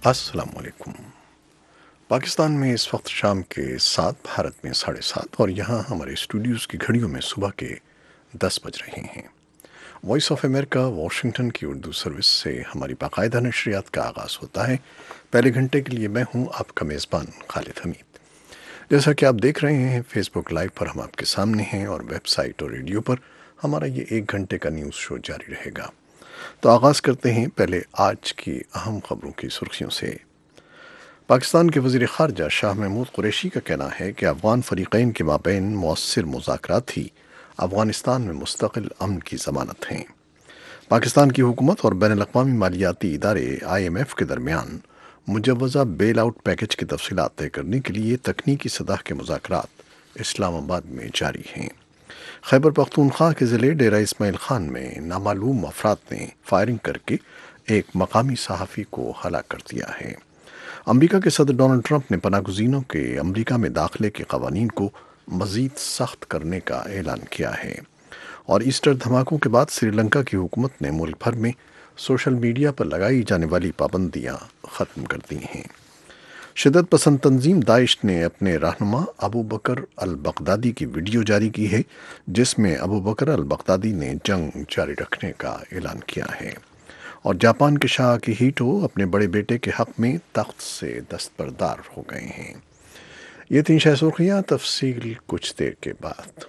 السلام علیکم۔ پاکستان میں اس وقت شام کے 7، بھارت میں 7:30 اور یہاں ہمارے اسٹوڈیوز کی گھڑیوں میں صبح کے 10 بج رہے ہیں۔ وائس آف امریکہ واشنگٹن کی اردو سروس سے ہماری باقاعدہ نشریات کا آغاز ہوتا ہے۔ پہلے گھنٹے کے لیے میں ہوں آپ کا میزبان خالد حمید۔ جیسا کہ آپ دیکھ رہے ہیں فیس بک لائیو پر ہم آپ کے سامنے ہیں، اور ویب سائٹ اور ریڈیو پر ہمارا یہ 1 گھنٹے کا نیوز شو جاری رہے گا۔ تو آغاز کرتے ہیں پہلے آج کی اہم خبروں کی سرخیوں سے۔ پاکستان کے وزیر خارجہ شاہ محمود قریشی کا کہنا ہے کہ افغان فریقین کے مابین مؤثر مذاکرات ہی افغانستان میں مستقل امن کی ضمانت ہیں۔ پاکستان کی حکومت اور بین الاقوامی مالیاتی ادارے IMF کے درمیان مجوزہ بیل آؤٹ پیکج کی تفصیلات طے کرنے کے لیے تکنیکی سطح کے مذاکرات اسلام آباد میں جاری ہیں۔ خیبر پختونخوا کے ضلع ڈیرہ اسماعیل خان میں نامعلوم افراد نے فائرنگ کر کے ایک مقامی صحافی کو ہلاک کر دیا ہے۔ امریکہ کے صدر ڈونلڈ ٹرمپ نے پناہ گزینوں کے امریکہ میں داخلے کے قوانین کو مزید سخت کرنے کا اعلان کیا ہے، اور ایسٹر دھماکوں کے بعد سری لنکا کی حکومت نے ملک بھر میں سوشل میڈیا پر لگائی جانے والی پابندیاں ختم کر دی ہیں۔ شدت پسند تنظیم داعش نے اپنے رہنما ابو بکر البغدادی کی ویڈیو جاری کی ہے، جس میں ابو بکر البغدادی نے جنگ جاری رکھنے کا اعلان کیا ہے، اور جاپان کے شاہ اکیہیٹو اپنے بڑے بیٹے کے حق میں تخت سے دستبردار ہو گئے ہیں۔ یہ تین شہ سرخیاں، تفصیل کچھ دیر کے بعد۔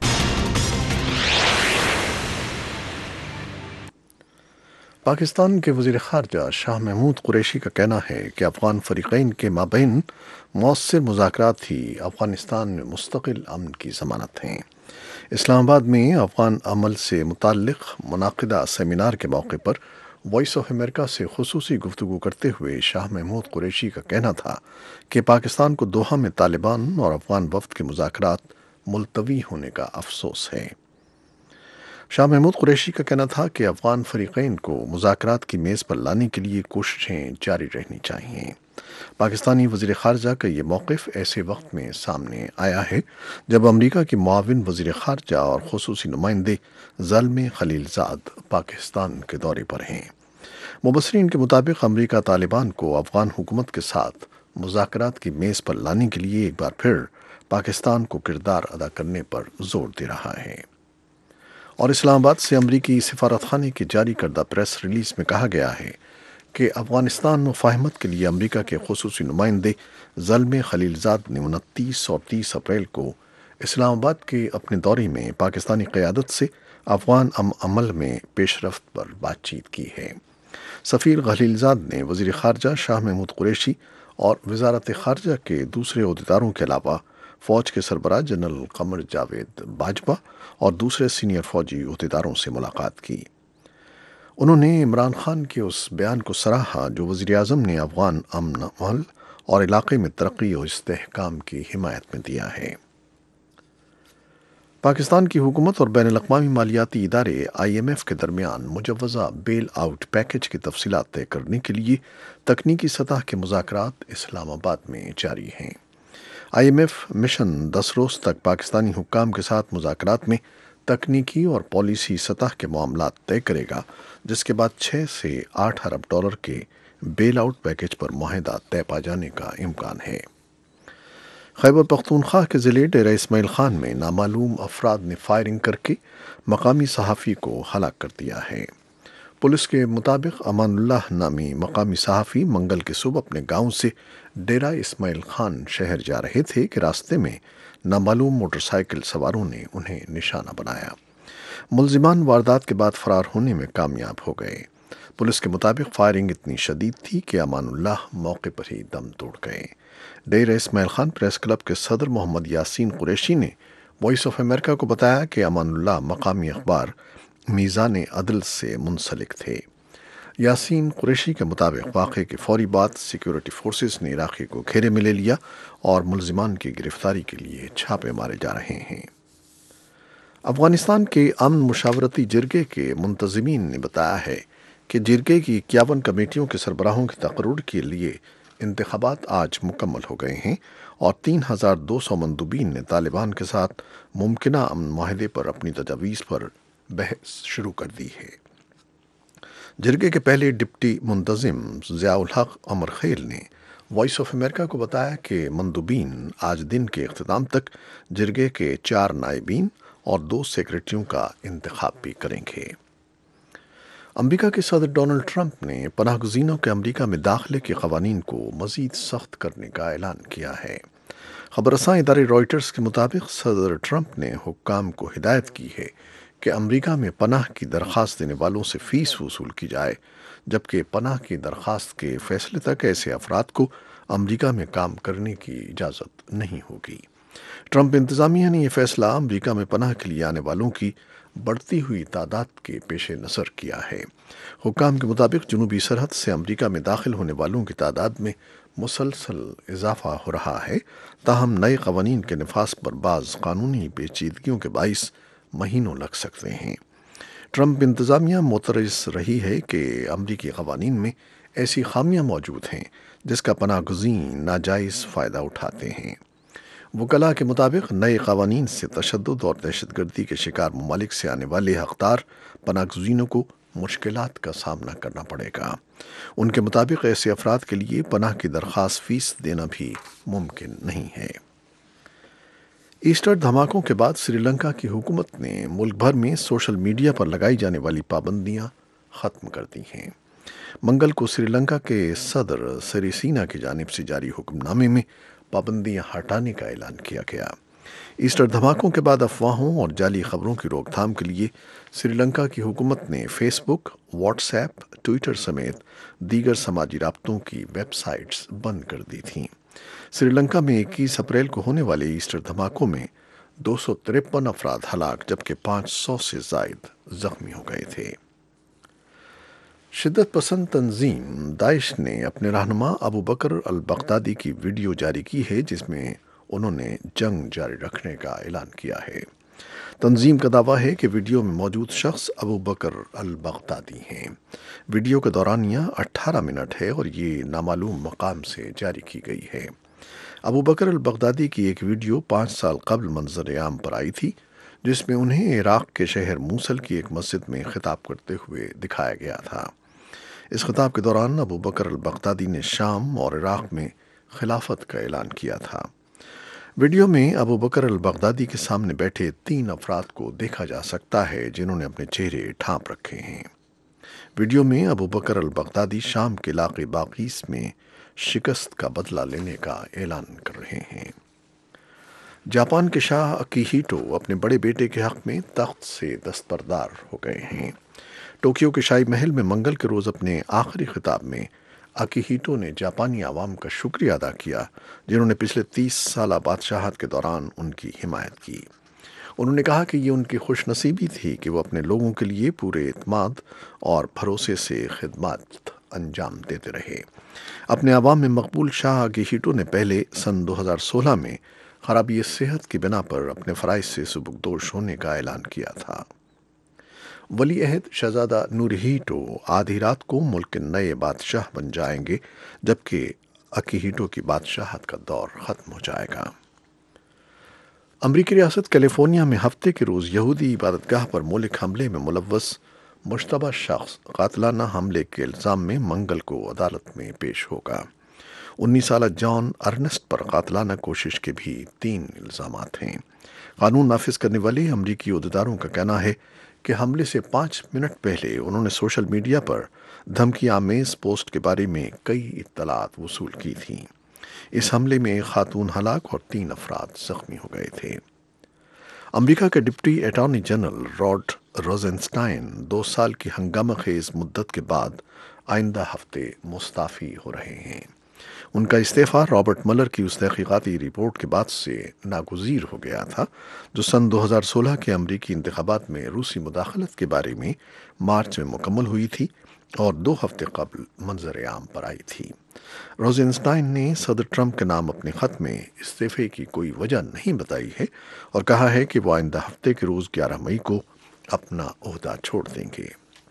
پاکستان کے وزیر خارجہ شاہ محمود قریشی کا کہنا ہے کہ افغان فریقین کے مابین مؤثر مذاکرات ہی افغانستان میں مستقل امن کی ضمانت ہیں۔ اسلام آباد میں افغان عمل سے متعلق منعقدہ سیمینار کے موقع پر وائس آف امریکہ سے خصوصی گفتگو کرتے ہوئے شاہ محمود قریشی کا کہنا تھا کہ پاکستان کو دوحہ میں طالبان اور افغان وفد کے مذاکرات ملتوی ہونے کا افسوس ہے۔ شاہ محمود قریشی کا کہنا تھا کہ افغان فریقین کو مذاکرات کی میز پر لانے کے لیے کوششیں جاری رہنی چاہیے۔ پاکستانی وزیر خارجہ کا یہ موقف ایسے وقت میں سامنے آیا ہے جب امریکہ کے معاون وزیر خارجہ اور خصوصی نمائندے زلمے خلیلزاد پاکستان کے دورے پر ہیں۔ مبصرین کے مطابق امریکہ طالبان کو افغان حکومت کے ساتھ مذاکرات کی میز پر لانے کے لیے ایک بار پھر پاکستان کو کردار ادا کرنے پر زور دے رہا ہے۔ اور اسلام آباد سے امریکی سفارت خانے کی جاری کردہ پریس ریلیز میں کہا گیا ہے کہ افغانستان مفاہمت کے لیے امریکہ کے خصوصی نمائندے زلمے خلیلزاد نے 29 اور 30 اپریل کو اسلام آباد کے اپنے دورے میں پاکستانی قیادت سے افغان عمل میں پیش رفت پر بات چیت کی ہے۔ سفیر خلیلزاد نے وزیر خارجہ شاہ محمود قریشی اور وزارت خارجہ کے دوسرے عہدیداروں کے علاوہ فوج کے سربراہ جنرل قمر جاوید باجوہ اور دوسرے سینئر فوجی عہدیداروں سے ملاقات کی۔ انہوں نے عمران خان کے اس بیان کو سراہا جو وزیر اعظم نے افغان امن عمل اور علاقے میں ترقی و استحکام کی حمایت میں دیا ہے۔ پاکستان کی حکومت اور بین الاقوامی مالیاتی ادارے IMF کے درمیان مجوزہ بیل آؤٹ پیکج کی تفصیلات طے کرنے کے لیے تکنیکی سطح کے مذاکرات اسلام آباد میں جاری ہیں۔ IMF مشن 10 روز تک پاکستانی حکام کے ساتھ مذاکرات میں تکنیکی اور پالیسی سطح کے معاملات طے کرے گا، جس کے بعد 6 سے 8 ارب ڈالر کے بیل آؤٹ پیکج پر معاہدہ طے پا جانے کا امکان ہے۔ خیبر پختونخوا کے ضلع ڈیرہ اسماعیل خان میں نامعلوم افراد نے فائرنگ کر کے مقامی صحافی کو ہلاک کر دیا ہے۔ پولیس کے مطابق امان اللہ نامی مقامی صحافی منگل کی صبح اپنے گاؤں سے ڈیرہ اسماعیل خان شہر جا رہے تھے کہ راستے میں نامعلوم موٹر سائیکل سواروں نے انہیں نشانہ بنایا۔ ملزمان واردات کے بعد فرار ہونے میں کامیاب ہو گئے۔ پولیس کے مطابق فائرنگ اتنی شدید تھی کہ امان اللہ موقع پر ہی دم توڑ گئے۔ ڈیرہ اسماعیل خان پریس کلب کے صدر محمد یاسین قریشی نے وائس آف امریکہ کو بتایا کہ امان اللہ مقامی اخبار میزان عدل سے منسلک تھے۔ یاسین قریشی کے مطابق واقعے کے فوری بعد سیکیورٹی فورسز نے علاقے کو گھیرے میں لے لیا اور ملزمان کی گرفتاری کے لیے چھاپے مارے جا رہے ہیں۔ افغانستان کے امن مشاورتی جرگے کے منتظمین نے بتایا ہے کہ جرگے کی 51 کمیٹیوں کے سربراہوں کے تقرر کے لیے انتخابات آج مکمل ہو گئے ہیں، اور 3200 مندوبین نے طالبان کے ساتھ ممکنہ امن معاہدے پر اپنی تجاویز پر بحث شروع کر دی ہے۔ جرگے کے پہلے ڈپٹی منتظم ضیاء الحق عمر خیل نے وائس آف امریکہ کو بتایا کہ مندوبین آج دن کے اختتام تک جرگے کے 4 نائبین اور 2 سیکریٹریوں کا انتخاب بھی کریں گے۔ امریکہ کے صدر ڈونلڈ ٹرمپ نے پناہ گزینوں کے امریکہ میں داخلے کے قوانین کو مزید سخت کرنے کا اعلان کیا ہے۔ خبر رساں ادارے رائٹرز کے مطابق صدر ٹرمپ نے حکام کو ہدایت کی ہے کہ امریکہ میں پناہ کی درخواست دینے والوں سے فیس وصول کی جائے، جبکہ پناہ کی درخواست کے فیصلے تک ایسے افراد کو امریکہ میں کام کرنے کی اجازت نہیں ہوگی۔ ٹرمپ انتظامیہ نے یہ فیصلہ امریکہ میں پناہ کے لیے آنے والوں کی بڑھتی ہوئی تعداد کے پیش نظر کیا ہے۔ حکام کے مطابق جنوبی سرحد سے امریکہ میں داخل ہونے والوں کی تعداد میں مسلسل اضافہ ہو رہا ہے، تاہم نئے قوانین کے نفاذ پر بعض قانونی پیچیدگیوں کے باعث مہینوں لگ سکتے ہیں۔ ٹرمپ انتظامیہ معترض رہی ہے کہ امریکی قوانین میں ایسی خامیاں موجود ہیں جس کا پناہ گزین ناجائز فائدہ اٹھاتے ہیں۔ وکلاء کے مطابق نئے قوانین سے تشدد اور دہشت گردی کے شکار ممالک سے آنے والے حقدار پناہ گزینوں کو مشکلات کا سامنا کرنا پڑے گا۔ ان کے مطابق ایسے افراد کے لیے پناہ کی درخواست فیس دینا بھی ممکن نہیں ہے۔ ایسٹر دھماکوں کے بعد سری لنکا کی حکومت نے ملک بھر میں سوشل میڈیا پر لگائی جانے والی پابندیاں ختم کر دی ہیں۔ منگل کو سری لنکا کے صدر سریسینا کی جانب سے جاری حکم نامے میں پابندیاں ہٹانے کا اعلان کیا گیا۔ ایسٹر دھماکوں کے بعد افواہوں اور جعلی خبروں کی روک تھام کے لیے سری لنکا کی حکومت نے Facebook, WhatsApp, Twitter سمیت دیگر سماجی رابطوں کی ویب سائٹس بند کر دی تھیں۔ سری لنکا میں 21 اپریل کو ہونے والے ایسٹر دھماکوں میں 253 افراد ہلاک جبکہ 500 سے زائد زخمی ہو گئے تھے۔ شدت پسند تنظیم داعش نے اپنے رہنما ابو بکر البغدادی کی ویڈیو جاری کی ہے جس میں انہوں نے جنگ جاری رکھنے کا اعلان کیا ہے۔ تنظیم کا دعویٰ ہے کہ ویڈیو میں موجود شخص ابو بکر البغدادی ہیں۔ ویڈیو کا دورانیہ 18 منٹ ہے اور یہ نامعلوم مقام سے جاری کی گئی ہے۔ ابو بکر البغدادی کی ایک ویڈیو 5 سال قبل منظر عام پر آئی تھی جس میں انہیں عراق کے شہر موصل کی ایک مسجد میں خطاب کرتے ہوئے دکھایا گیا تھا۔ اس خطاب کے دوران ابو بکر البغدادی نے شام اور عراق میں خلافت کا اعلان کیا تھا۔ ویڈیو میں ابو بکر البغدادی کے سامنے بیٹھے 3 افراد کو دیکھا جا سکتا ہے جنہوں نے اپنے چہرے ڈھانپ رکھے ہیں۔ ویڈیو میں ابو بکر البغدادی شام کے علاقے باقیس میں شکست کا بدلہ لینے کا اعلان کر رہے ہیں۔ جاپان کے شاہ اکیہیٹو اپنے بڑے بیٹے کے حق میں تخت سے دستبردار ہو گئے ہیں۔ ٹوکیو کے شاہی محل میں منگل کے روز اپنے آخری خطاب میں اکیہیٹو نے جاپانی عوام کا شکریہ ادا کیا جنہوں نے پچھلے 30 سالہ بادشاہت کے دوران ان کی حمایت کی۔ انہوں نے کہا کہ یہ ان کی خوش نصیبی تھی کہ وہ اپنے لوگوں کے لیے پورے اعتماد اور بھروسے سے خدمات انجام دیتے رہے۔ اپنے عوام میں مقبول شاہ اکیہیٹو نے پہلے سن 2016 میں خرابی صحت کی بنا پر اپنے فرائض سے سبکدوش ہونے کا اعلان کیا تھا۔ ولی عہد شہزادہ نورہیٹو آدھی رات کو ملک کے نئے بادشاہ بن جائیں گے جبکہ اکیہیٹو کی بادشاہت کا دور ختم ہو جائے گا۔ امریکی ریاست کیلیفورنیا میں ہفتے کے روز یہودی عبادت گاہ پر مہلک حملے میں ملوث مشتبہ شخص قاتلانہ حملے کے الزام میں منگل کو عدالت میں پیش ہوگا۔ 19 سالہ جان ارنسٹ پر قاتلانہ کوشش کے بھی 3 الزامات ہیں۔ قانون نافذ کرنے والے امریکی عہدیداروں کا کہنا ہے کہ حملے سے 5 منٹ پہلے انہوں نے سوشل میڈیا پر دھمکی آمیز پوسٹ کے بارے میں کئی اطلاعات وصول کی تھیں۔ اس حملے میں ایک خاتون ہلاک اور 3 افراد زخمی ہو گئے تھے۔ امریکہ کے deputy attorney general Rod Rosenstein 2 سال کی ہنگامہ خیز مدت کے بعد آئندہ ہفتے مستعفی ہو رہے ہیں۔ ان کا استعفیٰ رابرٹ ملر کی اس تحقیقاتی رپورٹ کے بعد سے ناگزیر ہو گیا تھا جو سن 2016 کے امریکی انتخابات میں روسی مداخلت کے بارے میں مارچ میں مکمل ہوئی تھی اور 2 ہفتے قبل منظر عام پر آئی تھی۔ روزنسٹائن نے صدر ٹرمپ کے نام اپنے خط میں استعفے کی کوئی وجہ نہیں بتائی ہے اور کہا ہے کہ وہ آئندہ ہفتے کے روز 11 مئی کو اپنا عہدہ چھوڑ دیں گے۔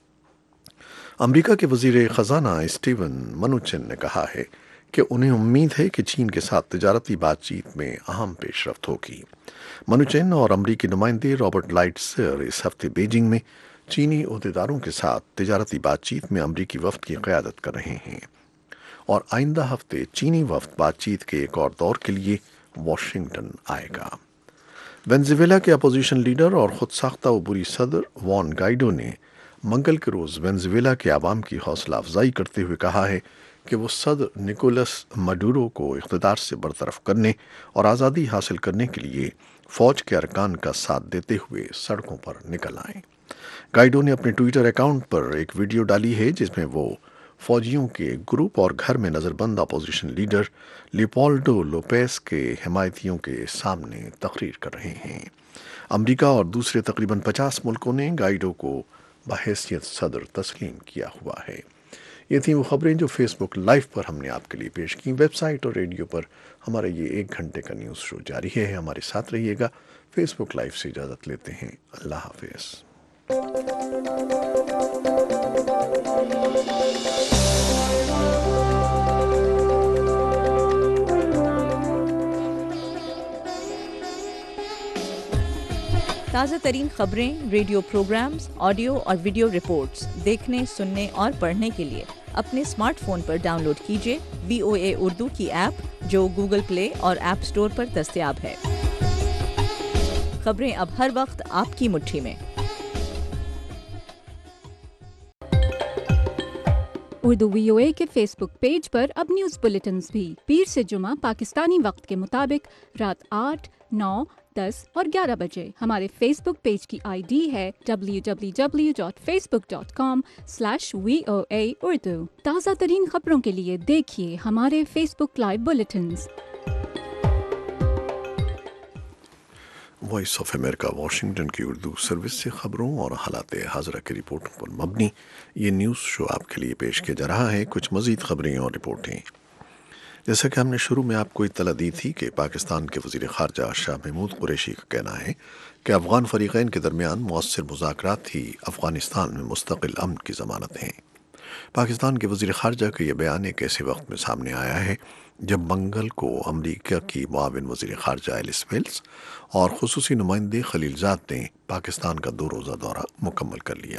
امریکہ کے وزیر خزانہ اسٹیون منوچن نے کہا ہے کہ انہیں امید ہے کہ چین کے ساتھ تجارتی بات چیت میں اہم پیش رفت ہوگی۔ منوچن اور امریکی نمائندے رابرٹ لائٹ سر اس ہفتے بیجنگ میں چینی عہدیداروں کے ساتھ تجارتی بات چیت میں امریکی وفد کی قیادت کر رہے ہیں اور آئندہ ہفتے چینی وفد بات چیت کے ایک اور دور کے لیے واشنگٹن آئے گا۔ وینزویلا کے اپوزیشن لیڈر اور خود ساختہ عبوری صدر وان گائیڈو نے منگل کے روز وینزویلا کے عوام کی حوصلہ افزائی کرتے ہوئے کہا ہے کہ وہ صدر نکولس مڈورو کو اقتدار سے برطرف کرنے اور آزادی حاصل کرنے کے لیے فوج کے ارکان کا ساتھ دیتے ہوئے سڑکوں پر نکل آئیں۔ گائیڈو نے اپنے ٹویٹر اکاؤنٹ پر ایک ویڈیو ڈالی ہے جس میں وہ فوجیوں کے گروپ اور گھر میں نظر بند اپوزیشن لیڈر لیپولڈو لوپیز کے حمایتیوں کے سامنے تقریر کر رہے ہیں۔ امریکہ اور دوسرے تقریباً 50 ملکوں نے گائیڈو کو بحیثیت صدر تسلیم کیا ہوا ہے۔ یہ تھیں وہ خبریں جو فیس بک لائیو پر ہم نے آپ کے لیے پیش کی۔ ویب سائٹ اور ریڈیو پر ہمارا یہ 1 گھنٹے کا نیوز شو جاری ہے، ہمارے ساتھ رہیے گا۔ فیس بک لائیو سے اجازت لیتے ہیں، اللہ حافظ۔ تازہ ترین خبریں، ریڈیو پروگرامز، آڈیو اور ویڈیو رپورٹس دیکھنے، سننے اور پڑھنے کے لیے اپنے اسمارٹ فون پر ڈاؤن لوڈ کیجیے VOA اردو کی ایپ جو گوگل پلے اور ایپ اسٹور پر دستیاب ہے۔ خبریں اب ہر وقت آپ کی مٹھی میں۔ اردو VOA کے فیس بک پیج پر اب نیوز بلیٹنز بھی پیر سے جمعہ پاکستانی وقت کے مطابق رات 8، 9، 10 اور 11 بجے۔ ہمارے فیس بک پیج کی ID ہے www.facebook.com/VOA Urdu۔ تازہ ترین خبروں کے لیے دیکھیے ہمارے Facebook live bulletins. Voice of America Washington کی اردو سروس سے خبروں اور حالات حاضرہ کی رپورٹوں پر مبنی یہ نیوز شو آپ کے لیے پیش کیا جا رہا ہے۔ کچھ مزید خبریں اور رپورٹیں، جیسا کہ ہم نے شروع میں آپ کو اطلاع دی تھی کہ پاکستان کے وزیر خارجہ شاہ محمود قریشی کا کہنا ہے کہ افغان فریقین کے درمیان مؤثر مذاکرات ہی افغانستان میں مستقل امن کی ضمانت ہیں۔ پاکستان کے وزیر خارجہ کا یہ بیان ایک ایسے وقت میں سامنے آیا ہے جب منگل کو امریکہ کی معاون وزیر خارجہ ایلس ویلز اور خصوصی نمائندے خلیل زاد نے پاکستان کا 2 روزہ دورہ مکمل کر لیا۔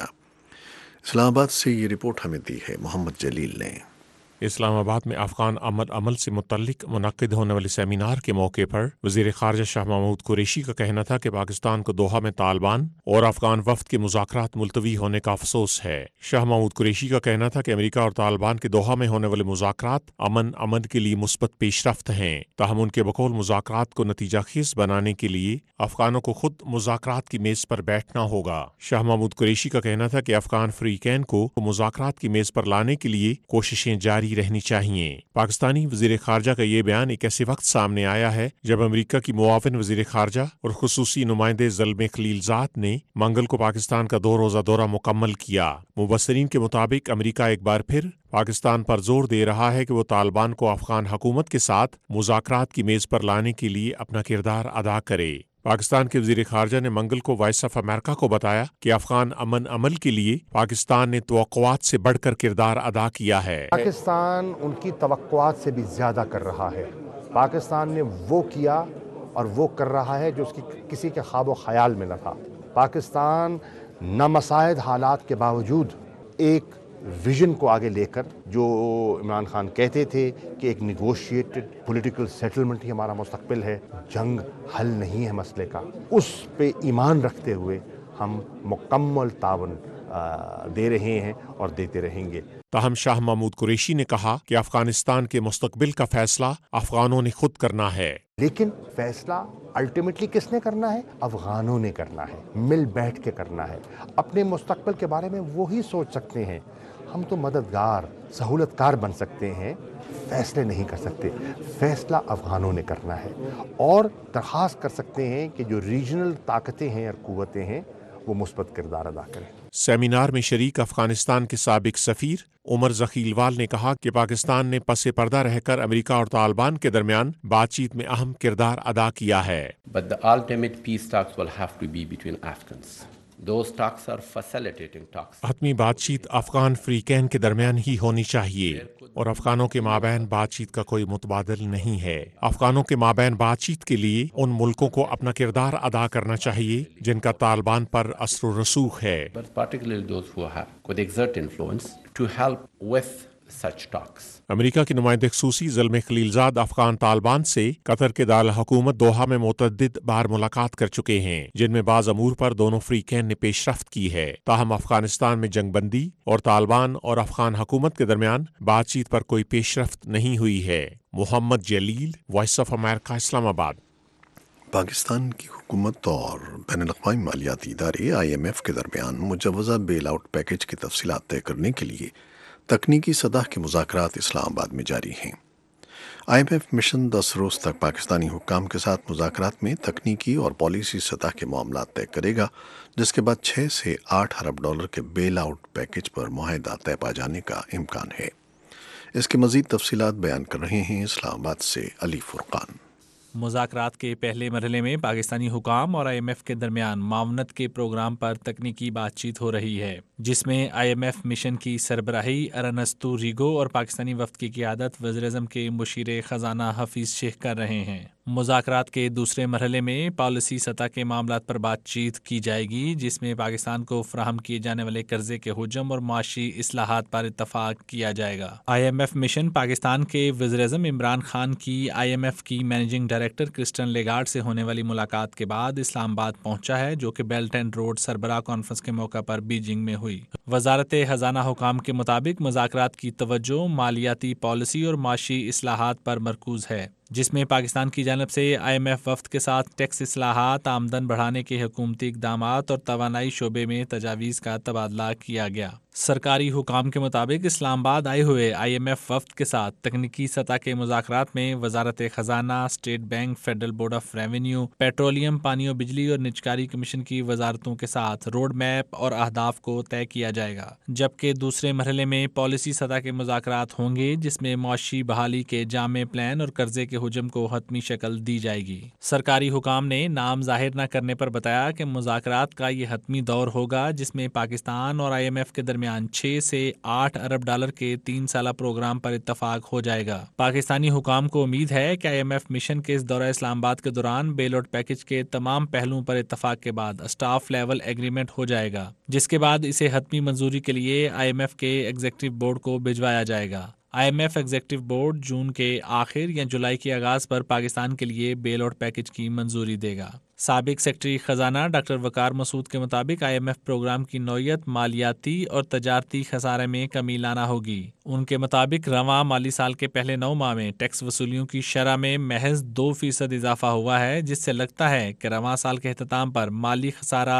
اسلام آباد سے یہ رپورٹ ہمیں دی ہے محمد جلیل نے۔ اسلام آباد میں افغان امن عمل سے متعلق منعقد ہونے والے سیمینار کے موقع پر وزیر خارجہ شاہ محمود قریشی کا کہنا تھا کہ پاکستان کو دوحہ میں طالبان اور افغان وفد کے مذاکرات ملتوی ہونے کا افسوس ہے۔ شاہ محمود قریشی کا کہنا تھا کہ امریکہ اور طالبان کے دوحہ میں ہونے والے مذاکرات امن کے لیے مثبت پیش رفت ہیں، تاہم ان کے بقول مذاکرات کو نتیجہ خیز بنانے کے لیے افغانوں کو خود مذاکرات کی میز پر بیٹھنا ہوگا۔ شاہ محمود قریشی کا کہنا تھا کہ افغان فریقین کو مذاکرات کی میز پر لانے کے لیے کوششیں جاری رہنی چاہیے۔ پاکستانی وزیر خارجہ کا یہ بیان ایک ایسے وقت سامنے آیا ہے جب امریکہ کی معاون وزیر خارجہ اور خصوصی نمائندے زلمے خلیل زاد نے منگل کو پاکستان کا 2 روزہ دورہ مکمل کیا۔ مبصرین کے مطابق امریکہ ایک بار پھر پاکستان پر زور دے رہا ہے کہ وہ طالبان کو افغان حکومت کے ساتھ مذاکرات کی میز پر لانے کے لیے اپنا کردار ادا کرے۔ پاکستان کے وزیر خارجہ نے منگل کو وائس آف امریکہ کو بتایا کہ افغان امن عمل کے لیے پاکستان نے توقعات سے بڑھ کر کردار ادا کیا ہے۔ پاکستان ان کی توقعات سے بھی زیادہ کر رہا ہے۔ پاکستان نے وہ کیا اور وہ کر رہا ہے جو اس کی کسی کے خواب و خیال میں نہ تھا۔ پاکستان نامساعد حالات کے باوجود ایک ویژن کو آگے لے کر، جو عمران خان کہتے تھے کہ ایک نیگوشیٹڈ پولیٹیکل سیٹلمنٹ ہی ہمارا مستقبل ہے، جنگ حل نہیں ہے مسئلے کا، اس پہ ایمان رکھتے ہوئے ہم مکمل تعاون دے رہے ہیں اور دیتے رہیں گے۔ تاہم شاہ محمود قریشی نے کہا کہ افغانستان کے مستقبل کا فیصلہ افغانوں نے خود کرنا ہے، لیکن فیصلہ الٹیمیٹلی کس نے کرنا ہے؟ افغانوں نے کرنا ہے، مل بیٹھ کے کرنا ہے۔ اپنے مستقبل کے بارے میں وہی سوچ سکتے ہیں۔ ہم تو مددگار، سہولت کار بن سکتے ہیں، فیصلے نہیں کر سکتے۔ فیصلہ افغانوں نے کرنا ہے اور درخواست کر سکتے ہیں کہ جو ریجنل طاقتیں ہیں اور قوتیں ہیں وہ مثبت کردار ادا کریں۔ سیمینار میں شریک افغانستان کے سابق سفیر عمر ذخیلوال نے کہا کہ پاکستان نے پس پردہ رہ کر امریکہ اور طالبان کے درمیان بات چیت میں اہم کردار ادا کیا ہے۔ But the ultimate peace talks will have to be between Afghans. Those talks are facilitating talks. حتمی بات چیت افغان فریقین کے درمیان ہی ہونی چاہیے اور افغانوں کے مابین بات چیت کا کوئی متبادل نہیں ہے۔ افغانوں کے مابین بات چیت کے لیے ان ملکوں کو اپنا کردار ادا کرنا چاہیے جن کا طالبان پر اثر و رسوخ ہے۔ But particularly those who could exert influence to help with such talks. امریکہ کے نمائندے خصوصی زلمے خلیلزاد افغان طالبان سے قطر کے دارالحکومت دوحہ میں متعدد بار ملاقات کر چکے ہیں، جن میں بعض امور پر دونوں فریقین نے پیش رفت کی ہے۔ تاہم افغانستان میں جنگ بندی اور طالبان اور افغان حکومت کے درمیان بات چیت پر کوئی پیش رفت نہیں ہوئی ہے۔ محمد جلیل، وائس آف امریکہ، اسلام آباد۔ پاکستان کی حکومت اور بین الاقوامی مالیاتی ادارے IMF کے درمیان مجوزہ بیل آؤٹ پیکج کی تفصیلات طے کرنے کے لیے تکنیکی سطح کے مذاکرات اسلام آباد میں جاری ہیں۔ IMF مشن 10 روز تک پاکستانی حکام کے ساتھ مذاکرات میں تکنیکی اور پالیسی سطح کے معاملات طے کرے گا، جس کے بعد 6 سے 8 ارب ڈالر کے بیل آؤٹ پیکج پر معاہدہ طے پا جانے کا امکان ہے۔ اس کی مزید تفصیلات بیان کر رہے ہیں اسلام آباد سے علی فرقان۔ مذاکرات کے پہلے مرحلے میں پاکستانی حکام اور IMF کے درمیان معاونت کے پروگرام پر تکنیکی بات چیت ہو رہی ہے، جس میں IMF مشن کی سربراہی ارنستو ریگو اور پاکستانی وفد کی قیادت وزیر اعظم کے مشیر خزانہ حفیظ شیخ کر رہے ہیں۔ مذاکرات کے دوسرے مرحلے میں پالیسی سطح کے معاملات پر بات چیت کی جائے گی، جس میں پاکستان کو فراہم کیے جانے والے قرضے کے حجم اور معاشی اصلاحات پر اتفاق کیا جائے گا۔ IMF مشن پاکستان کے وزیر اعظم عمران خان کی IMF کی مینیجنگ ڈائریکٹر کرسٹن لیگارڈ سے ہونے والی ملاقات کے بعد اسلام آباد پہنچا ہے، جو کہ بیلٹ اینڈ روڈ سربراہ کانفرنس کے موقع پر بیجنگ میں ہوئی۔ وزارت خزانہ حکام کے مطابق مذاکرات کی توجہ مالیاتی پالیسی اور معاشی اصلاحات پر مرکوز ہے، جس میں پاکستان کی جانب سے IMF وفد کے ساتھ ٹیکس اصلاحات، آمدن بڑھانے کے حکومتی اقدامات اور توانائی شعبے میں تجاویز کا تبادلہ کیا گیا۔ سرکاری حکام کے مطابق اسلام آباد آئے ہوئے IMF وفد کے ساتھ تکنیکی سطح کے مذاکرات میں وزارت خزانہ، state bank, federal board of revenue, petroleum, پانی و بجلی اور نجکاری کمیشن کی وزارتوں کے ساتھ روڈ میپ اور اہداف کو طے کیا جائے گا، جبکہ دوسرے مرحلے میں پالیسی سطح کے مذاکرات ہوں گے، جس میں معاشی بحالی کے جامع پلان اور قرضے کے حجم کو حتمی شکل دی جائے گی۔ سرکاری حکام نے نام ظاہر نہ کرنے پر بتایا کہ مذاکرات کا یہ حتمی دور ہوگا، جس میں پاکستان اور IMF کے درمیان 6 سے 8 ارب ڈالر کے 3 سالہ پروگرام پر اتفاق ہو جائے گا۔ پاکستانی حکام کو امید ہے کہ IMF مشن کے اس دورہ اسلام آباد کے دوران بیل آؤٹ پیکج کے تمام پہلوؤں پر اتفاق کے بعد اسٹاف لیول ایگریمنٹ ہو جائے گا، جس کے بعد اسے حتمی منظوری کے لیے IMF کے ایگزیکٹو بورڈ کو بھجوایا جائے گا۔ IMF ایگزیکٹو بورڈ جون کے آخر یا جولائی کے آغاز پر پاکستان کے لیے بیل آؤٹ پیکج کی منظوری دے گا۔ سابق سیکرٹری خزانہ ڈاکٹر وقار مسعود کے مطابق IMF پروگرام کی نوعیت مالیاتی اور تجارتی خسارے میں کمی لانا ہوگی۔ ان کے مطابق رواں مالی سال کے پہلے 9 ماہ میں ٹیکس وصولیوں کی شرح میں محض 2% اضافہ ہوا ہے، جس سے لگتا ہے کہ رواں سال کے اختتام پر مالی خسارہ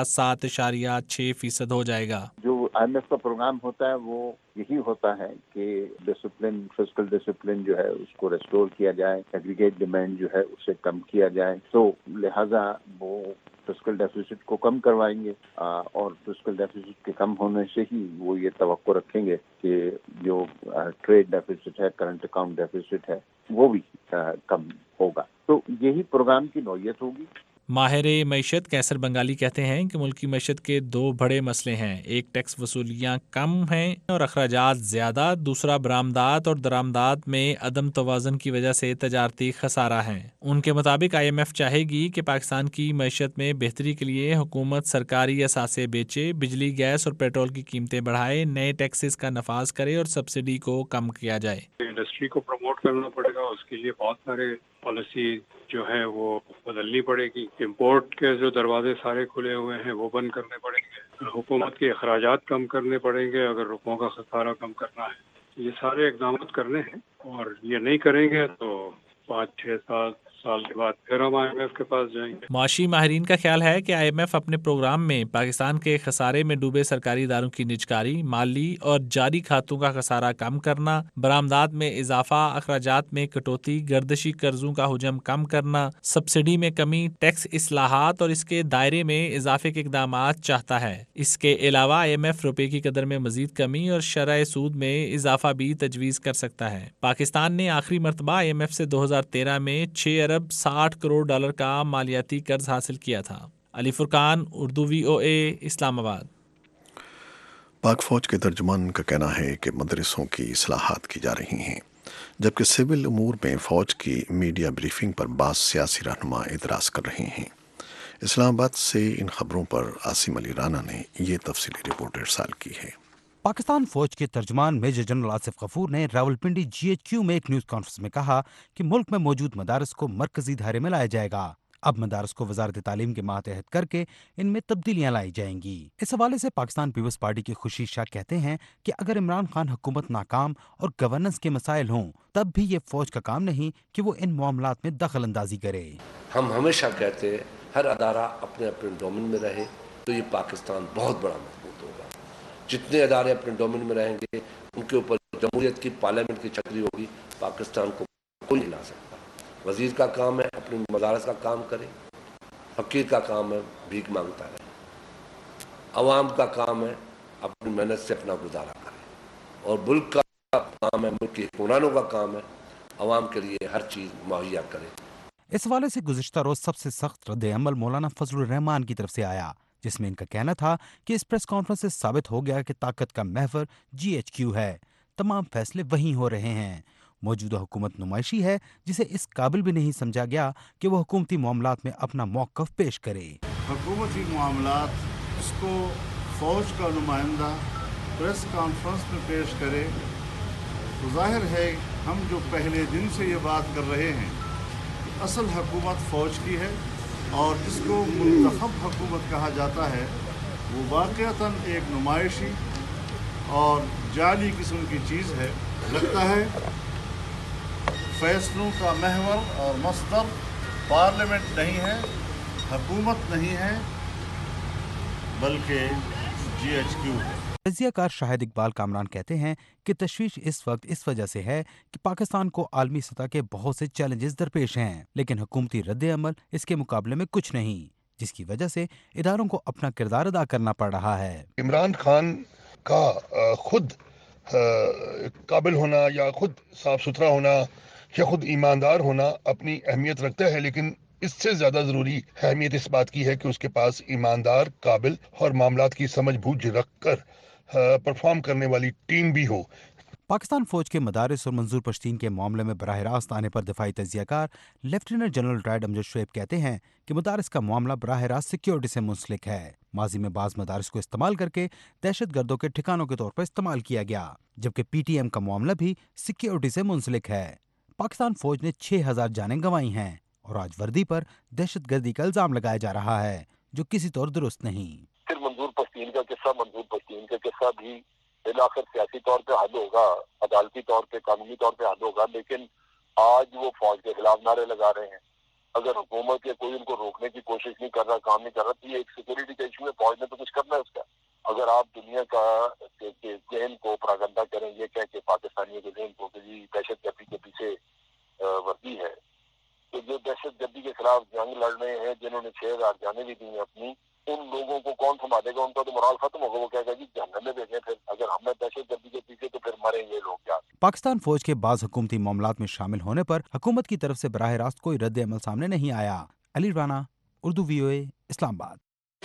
7.6% ہو جائے گا۔ جو IMF کا پروگرام ہوتا ہے وہ یہی ہوتا ہے کہ ڈسپلن، فسکل ڈسپلن جو ہے اس کو ریسٹور کیا جائے، ایگریگیٹ ڈیمانڈ جو ہے اسے کم کیا جائے، تو لہٰذا وہ فسکل ڈیفیسٹ کو کم کروائیں گے، اور فسکل ڈیفیسٹ کے کم ہونے سے ہی وہ یہ توقع رکھیں گے کہ جو ٹریڈ ڈیفیسٹ ہے، کرنٹ اکاؤنٹ ڈیفیسٹ ہے، وہ بھی کم ہوگا۔ تو یہی پروگرام کی نوعیت ہوگی۔ ماہر معیشت کیسر بنگالی کہتے ہیں کہ ملکی معیشت کے 2 بڑے مسئلے ہیں، ایک ٹیکس وصولیاں کم ہیں اور اخراجات زیادہ، دوسرا برآمدات اور درآمدات میں عدم توازن کی وجہ سے تجارتی خسارہ ہیں۔ ان کے مطابق IMF چاہے گی کہ پاکستان کی معیشت میں بہتری کے لیے حکومت سرکاری اثاثے بیچے، بجلی، گیس اور پیٹرول کی قیمتیں بڑھائے، نئے ٹیکسز کا نفاذ کرے اور سبسڈی کو کم کیا جائے۔ انڈسٹری کو پروموٹ کرنا پڑے گا، اس کے لیے بہت سارے پالیسی جو ہے وہ بدلنی پڑے گی۔ امپورٹ کے جو دروازے سارے کھلے ہوئے ہیں وہ بند کرنے پڑیں گے، حکومت کے اخراجات کم کرنے پڑیں گے اگر روپوں کا خسارہ کم کرنا ہے۔ یہ سارے اقدامات کرنے ہیں، اور یہ نہیں کریں گے تو 5-6 سال کے بعد پھر ہم IMF کے پاس جائیں گے۔ معاشی ماہرین کا خیال ہے کہ IMF اپنے پروگرام میں پاکستان کے خسارے میں ڈوبے سرکاری اداروں کی نجکاری، مالی اور جاری کھاتوں کا خسارہ کم کرنا، برآمدات میں اضافہ، اخراجات میں کٹوتی، گردشی قرضوں کا حجم کم کرنا، سبسڈی میں کمی، ٹیکس اصلاحات اور اس کے دائرے میں اضافے کے اقدامات چاہتا ہے۔ اس کے علاوہ IMF روپے کی قدر میں مزید کمی اور شرح سود میں اضافہ بھی تجویز کر سکتا ہے۔ پاکستان نے آخری مرتبہ IMF سے 2013 میں $6.60 ارب کا مالیاتی قرض حاصل کیا تھا۔ علی فرقان، اردو VOA، اسلام آباد۔ پاک فوج کے ترجمان کا کہنا ہے کہ مدرسوں کی اصلاحات کی جا رہی ہیں، جبکہ سول امور میں فوج کی میڈیا بریفنگ پر بعض سیاسی رہنما اعتراض کر رہے ہیں۔ اسلام آباد سے ان خبروں پر عاصم علی رانا نے یہ تفصیلی رپورٹ ارسال کی ہے۔ پاکستان فوج کے ترجمان میجر جنرل آصف غفور نے راولپنڈی GHQ میں ایک نیوز کانفرنس میں کہا کہ ملک میں موجود مدارس کو مرکزی دھارے میں لایا جائے گا۔ اب مدارس کو وزارت تعلیم کے ماتحت کر کے ان میں تبدیلیاں لائی جائیں گی۔ اس حوالے سے پاکستان پیپلز پارٹی کے خورشید شاہ کہتے ہیں کہ اگر عمران خان حکومت ناکام اور گورننس کے مسائل ہوں تب بھی یہ فوج کا کام نہیں کہ وہ ان معاملات میں دخل اندازی کرے۔ ہم ہمیشہ کہتے ہیں ہر ادارہ اپنے اپنے ڈومین میں رہے تو یہ پاکستان بہت بڑا مضبوط ہوگا۔ جتنے ادارے اپنے ڈومین میں رہیں گے ان کے اوپر جمہوریت کی پارلیمنٹ کی چھتری ہوگی، پاکستان کو کوئی نہیں لا سکتا۔ وزیر کا کام ہے اپنے مدارس کا کام کرے، فقیر کا کام ہے بھیک مانگتا رہے، عوام کا کام ہے اپنی محنت سے اپنا گزارا کرے، اور ملک کا کام ہے، ملک کے حکمرانوں کا کام ہے عوام کے لیے ہر چیز مہیا کرے۔ اس حوالے سے گزشتہ روز سب سے سخت رد عمل مولانا فضل الرحمان کی طرف سے آیا، جس میں ان کا کہنا تھا کہ اس پریس کانفرنس سے ثابت ہو گیا کہ طاقت کا محور GHQ ہے، تمام فیصلے وہیں ہو رہے ہیں۔ موجودہ حکومت نمائشی ہے جسے اس قابل بھی نہیں سمجھا گیا کہ وہ حکومتی معاملات میں اپنا موقف پیش کرے۔ حکومتی معاملات اس کو فوج کا نمائندہ پریس کانفرنس میں پیش کرے تو ظاہر ہے ہم جو پہلے دن سے یہ بات کر رہے ہیں کہ اصل حکومت فوج کی ہے اور جس کو منتخب حکومت کہا جاتا ہے وہ واقعتاً ایک نمائشی اور جعلی قسم کی چیز ہے۔ لگتا ہے فیصلوں کا محور اور مصدر پارلیمنٹ نہیں ہے، حکومت نہیں ہے، بلکہ GHQ ہے۔ تجزیہ کار شاہد اقبال کامران کہتے ہیں کہ تشویش اس وقت اس وجہ سے ہے کہ پاکستان کو عالمی سطح کے بہت سے چیلنجز درپیش ہیں، لیکن حکومتی رد عمل اس کے مقابلے میں کچھ نہیں، جس کی وجہ سے اداروں کو اپنا کردار ادا کرنا پڑ رہا ہے۔ عمران خان کا خود قابل ہونا یا خود صاف ستھرا ہونا یا خود ایماندار ہونا اپنی اہمیت رکھتا ہے، لیکن اس سے زیادہ ضروری اہمیت اس بات کی ہے کہ اس کے پاس ایماندار، قابل اور معاملات کی سمجھ بوجھ رکھ کر پرفارم کرنے والی ٹیم بھی ہو۔ پاکستان فوج کے مدارس اور منظور پشتین کے معاملے میں براہ راست آنے پر دفاعی تجزیہ کار lieutenant general retired Amjad Shoaib کہتے ہیں کہ مدارس کا معاملہ براہ راست سیکیورٹی سے منسلک ہے۔ ماضی میں بعض مدارس کو استعمال کر کے دہشت گردوں کے ٹھکانوں کے طور پر استعمال کیا گیا، جبکہ PTM کا معاملہ بھی سیکیورٹی سے منسلک ہے۔ پاکستان فوج نے 6000 جانیں گنوائی ہیں اور آج وردی پر دہشت گردی کا الزام لگایا جا رہا ہے جو کسی طور درست نہیں۔ پھر منظور پشتین کا قصہ بھی بالآخر سیاسی طور پہ حل ہوگا، عدالتی طور پہ، قانونی طور پہ حل ہوگا، لیکن آج وہ فوج کے خلاف نعرے لگا رہے ہیں۔ اگر حکومت یا کوئی ان کو روکنے کی کوشش نہیں کر رہا، کام نہیں کر رہا، تو یہ ایک سیکورٹی کا ایشو ہے، فوج نے تو کچھ کرنا ہے اس کا۔ اگر آپ دنیا کا ذہن کو پراگندہ کریں، یہ کہہ کہ پاکستانیوں کے ذہن کو کہ جی دہشت گردی کے پیچھے وردی ہے، تو جو دہشت گردی کے خلاف جنگ لڑ رہے ہیں، جنہوں نے 6000 جانیں بھی دی ہیں اپنی، ان لوگوں کو کون سنبھالے گا؟ ان کا تو مرال ختم ہوگا، وہ کہے گا جی جہنم میں بھیجیں، پھر اگر ہم دہشت گردی کے پیچھے تو پھر مریں گے لوگ کیا؟ پاکستان فوج کے بعض حکومتی معاملات میں شامل ہونے پر حکومت کی طرف سے براہ راست کوئی رد عمل سامنے نہیں آیا۔ علی رانا، اردو VOA، اسلام آباد۔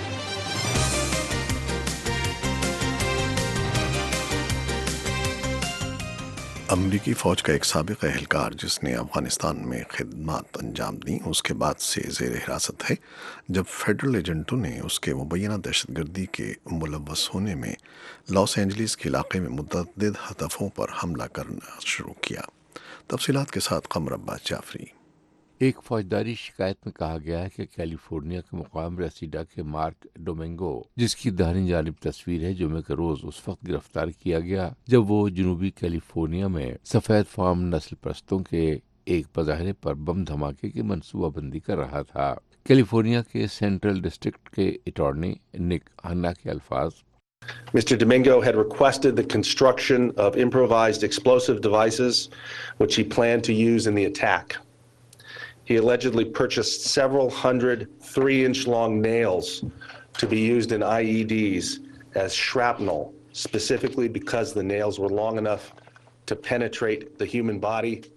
امریکی فوج کا ایک سابق اہلکار جس نے افغانستان میں خدمات انجام دیں اس کے بعد سے زیر حراست ہے، جب فیڈرل ایجنٹوں نے اس کے مبینہ دہشت گردی کے ملوث ہونے میں لاس اینجلیس کے علاقے میں متعدد ہدفوں پر حملہ کرنا شروع کیا۔ تفصیلات کے ساتھ قمر عباس جعفری۔ ایک فوجداری شکایت میں کہا گیا ہے کہ کیلیفورنیا کے مقام ریسیڈا کے مارک ڈومینگو، جس کی داہنی جانب تصویر ہے، جمعے کے روز اس وقت گرفتار کیا گیا جب وہ جنوبی کیلیفورنیا میں سفید فام نسل پرستوں کے ایک مظاہرے پر بم دھماکے کی منصوبہ بندی کر رہا تھا۔ کیلیفورنیا کے سینٹرل ڈسٹرکٹ کے اٹارنی نک ہنا کے الفاظ: Mr. Domingo had requested the construction of improvised explosive devices, which he planned to use in the attack. He allegedly purchased several hundred 3-inch-long nails to be used in IEDs as shrapnel, specifically because the nails were long enough to penetrate the human body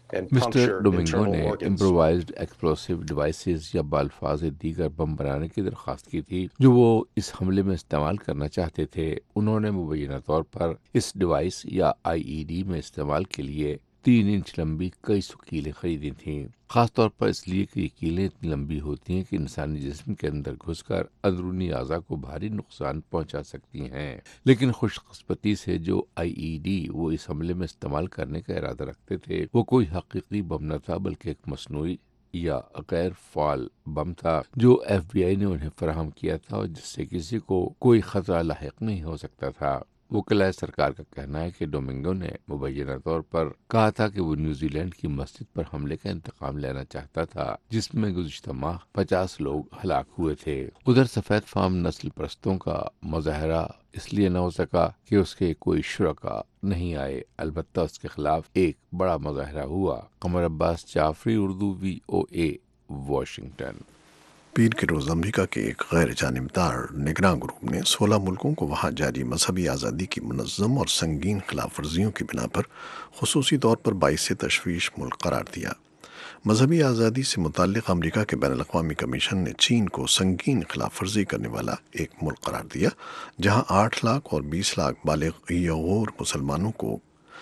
and mister puncture Domingo internal نے organs. Improvised explosive devices یا بالفاظ دیگر بم بنانے کی درخواست کی تھی جو وہ اس حملے میں استعمال کرنا چاہتے تھے. انہوں نے مبینہ طور پر اس ڈیوائس یا IED میں استعمال کے لیے 3 انچ لمبی کئی سو کیلیں خریدی تھیں، خاص طور پر اس لیے کہ یہ کیلیں اتنی لمبی ہوتی ہیں کہ انسانی جسم کے اندر گھس کر اندرونی اعضاء کو بھاری نقصان پہنچا سکتی ہیں. لیکن خوش قسمتی سے جو IED وہ اس حملے میں استعمال کرنے کا ارادہ رکھتے تھے وہ کوئی حقیقی بم نہ تھا بلکہ ایک مصنوعی یا غیر فعال بم تھا جو FBI نے انہیں فراہم کیا تھا اور جس سے کسی کو کوئی خطرہ لاحق نہیں ہو سکتا تھا. وکلاء سرکار کا کہنا ہے کہ ڈومنگو نے مبینہ طور پر کہا تھا کہ وہ نیوزی لینڈ کی مسجد پر حملے کا انتقام لینا چاہتا تھا جس میں گزشتہ ماہ 50 لوگ ہلاک ہوئے تھے. ادھر سفید فام نسل پرستوں کا مظاہرہ اس لیے نہ ہو سکا کہ اس کے کوئی شرکا نہیں آئے، البتہ اس کے خلاف ایک بڑا مظاہرہ ہوا. Qamar Abbas Jafri, Urdu VOA، Washington. پیر کے روز امریکہ کے ایک غیر جانبدار نگراں گروپ نے 16 ملکوں کو وہاں جاری مذہبی آزادی کی منظم اور سنگین خلاف ورزیوں کی بنا پر خصوصی طور پر باعث تشویش ملک قرار دیا. مذہبی آزادی سے متعلق امریکہ کے بین الاقوامی کمیشن نے چین کو سنگین خلاف ورزی کرنے والا ایک ملک قرار دیا جہاں 8 لاکھ اور 20 لاکھ بالغ یغور مسلمانوں کو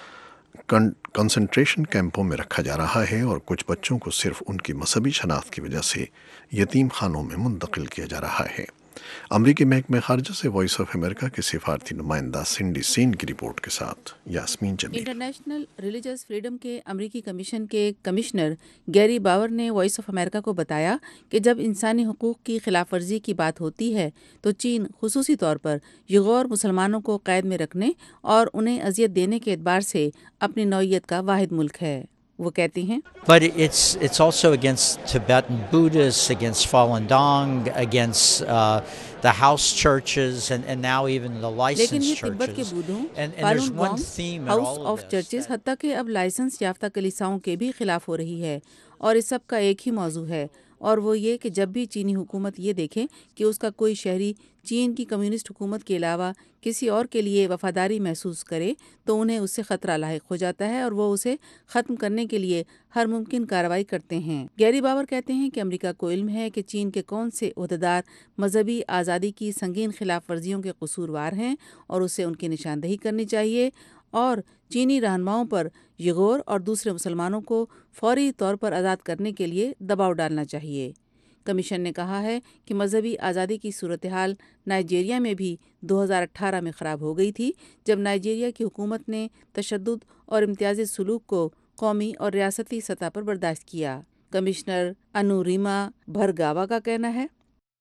کنسنٹریشن کیمپوں میں رکھا جا رہا ہے اور کچھ بچوں کو صرف ان کی مذہبی شناخت کی وجہ سے یتیم خانوں میں منتقل کیا جا رہا ہے. امریکی محکمہ خارجہ سے وائس آف امریکہ کے سفارتی نمائندہ سنڈی سین کی رپورٹ کے ساتھ Yasmeen Jamil. International religious freedom کے امریکی کمیشن کے کمشنر گیری باور نے وائس آف امریکہ کو بتایا کہ جب انسانی حقوق کی خلاف ورزی کی بات ہوتی ہے تو چین خصوصی طور پر یغور مسلمانوں کو قید میں رکھنے اور انہیں اذیت دینے کے اعتبار سے اپنی نوعیت کا واحد ملک ہے. وہ کہتے ہیں But it's also against Tibetan Buddhists, against Falun Gong, against the house churches and now even the licensed لیکن یہ churches. تبت کے بودھوں، And Falun there's one Gong, theme in house all of of this. Churches, حتیٰ کہ اب licence یافتہ کلیساؤں کے بھی خلاف ہو رہی ہے. اور اس سب کا ایک ہی موضوع ہے اور وہ یہ کہ جب بھی چینی حکومت یہ دیکھے کہ اس کا کوئی شہری چین کی کمیونسٹ حکومت کے علاوہ کسی اور کے لیے وفاداری محسوس کرے تو انہیں اس سے خطرہ لاحق ہو جاتا ہے اور وہ اسے ختم کرنے کے لیے ہر ممکن کارروائی کرتے ہیں. گیری باور کہتے ہیں کہ امریکہ کو علم ہے کہ چین کے کون سے عہدیدار مذہبی آزادی کی سنگین خلاف ورزیوں کے قصوروار ہیں اور اسے ان کی نشاندہی کرنی چاہیے اور چینی رہنماؤں پر یغور اور دوسرے مسلمانوں کو فوری طور پر آزاد کرنے کے لیے دباؤ ڈالنا چاہیے. کمیشن نے کہا ہے کہ مذہبی آزادی کی صورتحال نائجیریا میں بھی 2018 میں خراب ہو گئی تھی جب نائجیریا کی حکومت نے تشدد اور امتیازی سلوک کو قومی اور ریاستی سطح پر برداشت کیا. کمشنر انوریما بھرگاوا کا کہنا ہے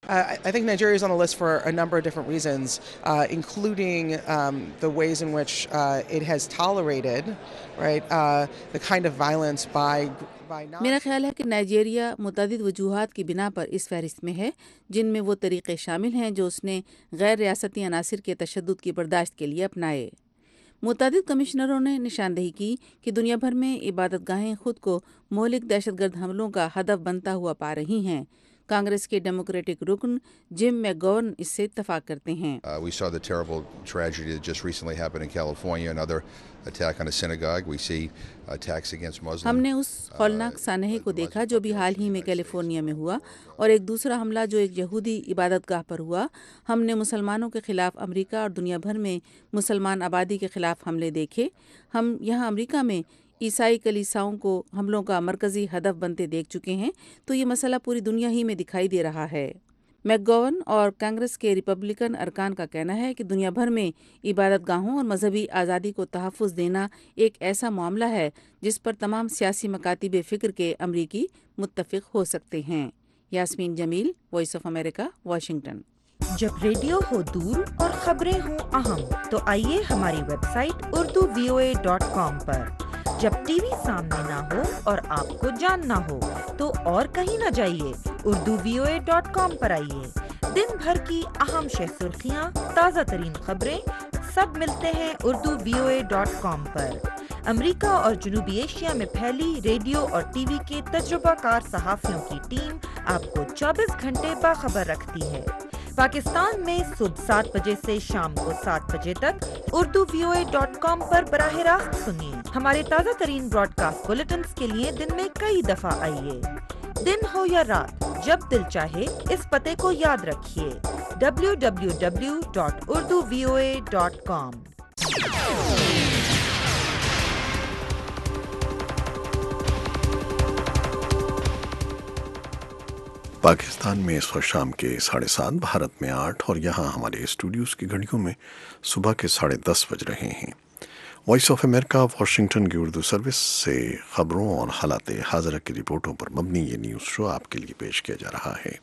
I think Nigeria is on the list for a number of different reasons, including the ways in which it has tolerated, right, the kind of violence by میرا خیال ہے کہ نائجیریا متعدد وجوہات کی بنا پر اس فہرست میں ہے جن میں وہ طریقے شامل ہیں جو اس نے غیر ریاستی عناصر کے تشدد کی برداشت کے لیے اپنائے. متعدد کمشنروں نے نشاندہی کی کہ دنیا بھر میں عبادت گاہیں خود کو مہلک دہشت گرد حملوں کا ہدف بنتا ہوا پا رہی ہیں. کانگریس کے ڈیموکریٹک رکن جم میکگورن اس سے اتفاق کرتے ہیں. We saw the terrible tragedy that just recently happened in California, another attack on a synagogue. We see attacks against Muslims. ہم نے اس ہولناک سانحے کو دیکھا جو بھی حال ہی میں کیلیفورنیا میں ہوا اور ایک دوسرا حملہ جو ایک یہودی عبادت گاہ پر ہوا. ہم نے مسلمانوں کے خلاف امریکہ اور دنیا بھر میں مسلمان آبادی کے خلاف حملے دیکھے. ہم یہاں امریکہ میں عیسائی کلیساؤں کو حملوں کا مرکزی ہدف بنتے دیکھ چکے ہیں تو یہ مسئلہ پوری دنیا ہی میں دکھائی دے رہا ہے. میکگوون اور کانگریس کے ریپبلکن ارکان کا کہنا ہے کہ دنیا بھر میں عبادت گاہوں اور مذہبی آزادی کو تحفظ دینا ایک ایسا معاملہ ہے جس پر تمام سیاسی مکاتب فکر کے امریکی متفق ہو سکتے ہیں. Yasmeen Jamil, Voice of America, Washington. جب ریڈیو ہو دور اور خبریں ہوں اہم تو آئیے ہماری ویب سائٹ urduvoa.com پر. جب ٹی وی سامنے نہ ہو اور آپ کو جاننا ہو تو اور کہیں نہ جائیے، urduvoa.com پر آئیے. دن بھر کی اہم شہ سرخیاں، تازہ ترین خبریں سب ملتے ہیں urduvoa.com پر. امریکہ اور جنوبی ایشیا میں پھیلی ریڈیو اور ٹی وی کے تجربہ کار صحافیوں کی ٹیم آپ کو 24 گھنٹے باخبر رکھتی ہے. پاکستان میں صبح 7 بجے سے شام کو 7 بجے تک urduvoa.com پر براہ راست سنیے. हमारे ताज़ा तरीन ब्रॉडकास्ट बुलेटिन्स के लिए दिन में कई दफ़ा आइए। दिन हो या रात, जब दिल चाहे इस पते को याद रखिए, www.urduvoa.com। पाकिस्तान में इस वक्त शाम के 7:30, भारत में 8 और यहाँ हमारे स्टूडियोज़ की घड़ियों में सुबह के 10:30 बज रहे हैं। वॉइस ऑफ अमेरिका वाशिंगटन की उर्दू सर्विस से खबरों और हालात हाज़िरा की रिपोर्टों पर मबनी ये न्यूज़ शो आपके लिए पेश किया जा रहा है।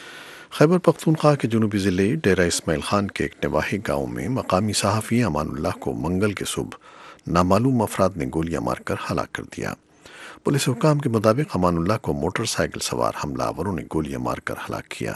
खैबर पख्तूनख्वा के जनूबी ज़िले डेरा इस्माइल खान के एक नवाही गाँव में मकामी सहाफ़ी अमानुल्लाह को मंगल के सुबह नामालूम अफराद ने गोलियां मारकर हलाक कर दिया। पुलिस हुक्काम के मुताबिक अमानुल्लाह को मोटरसाइकिल सवार हमलावरों ने गोलियां मारकर हलाक किया।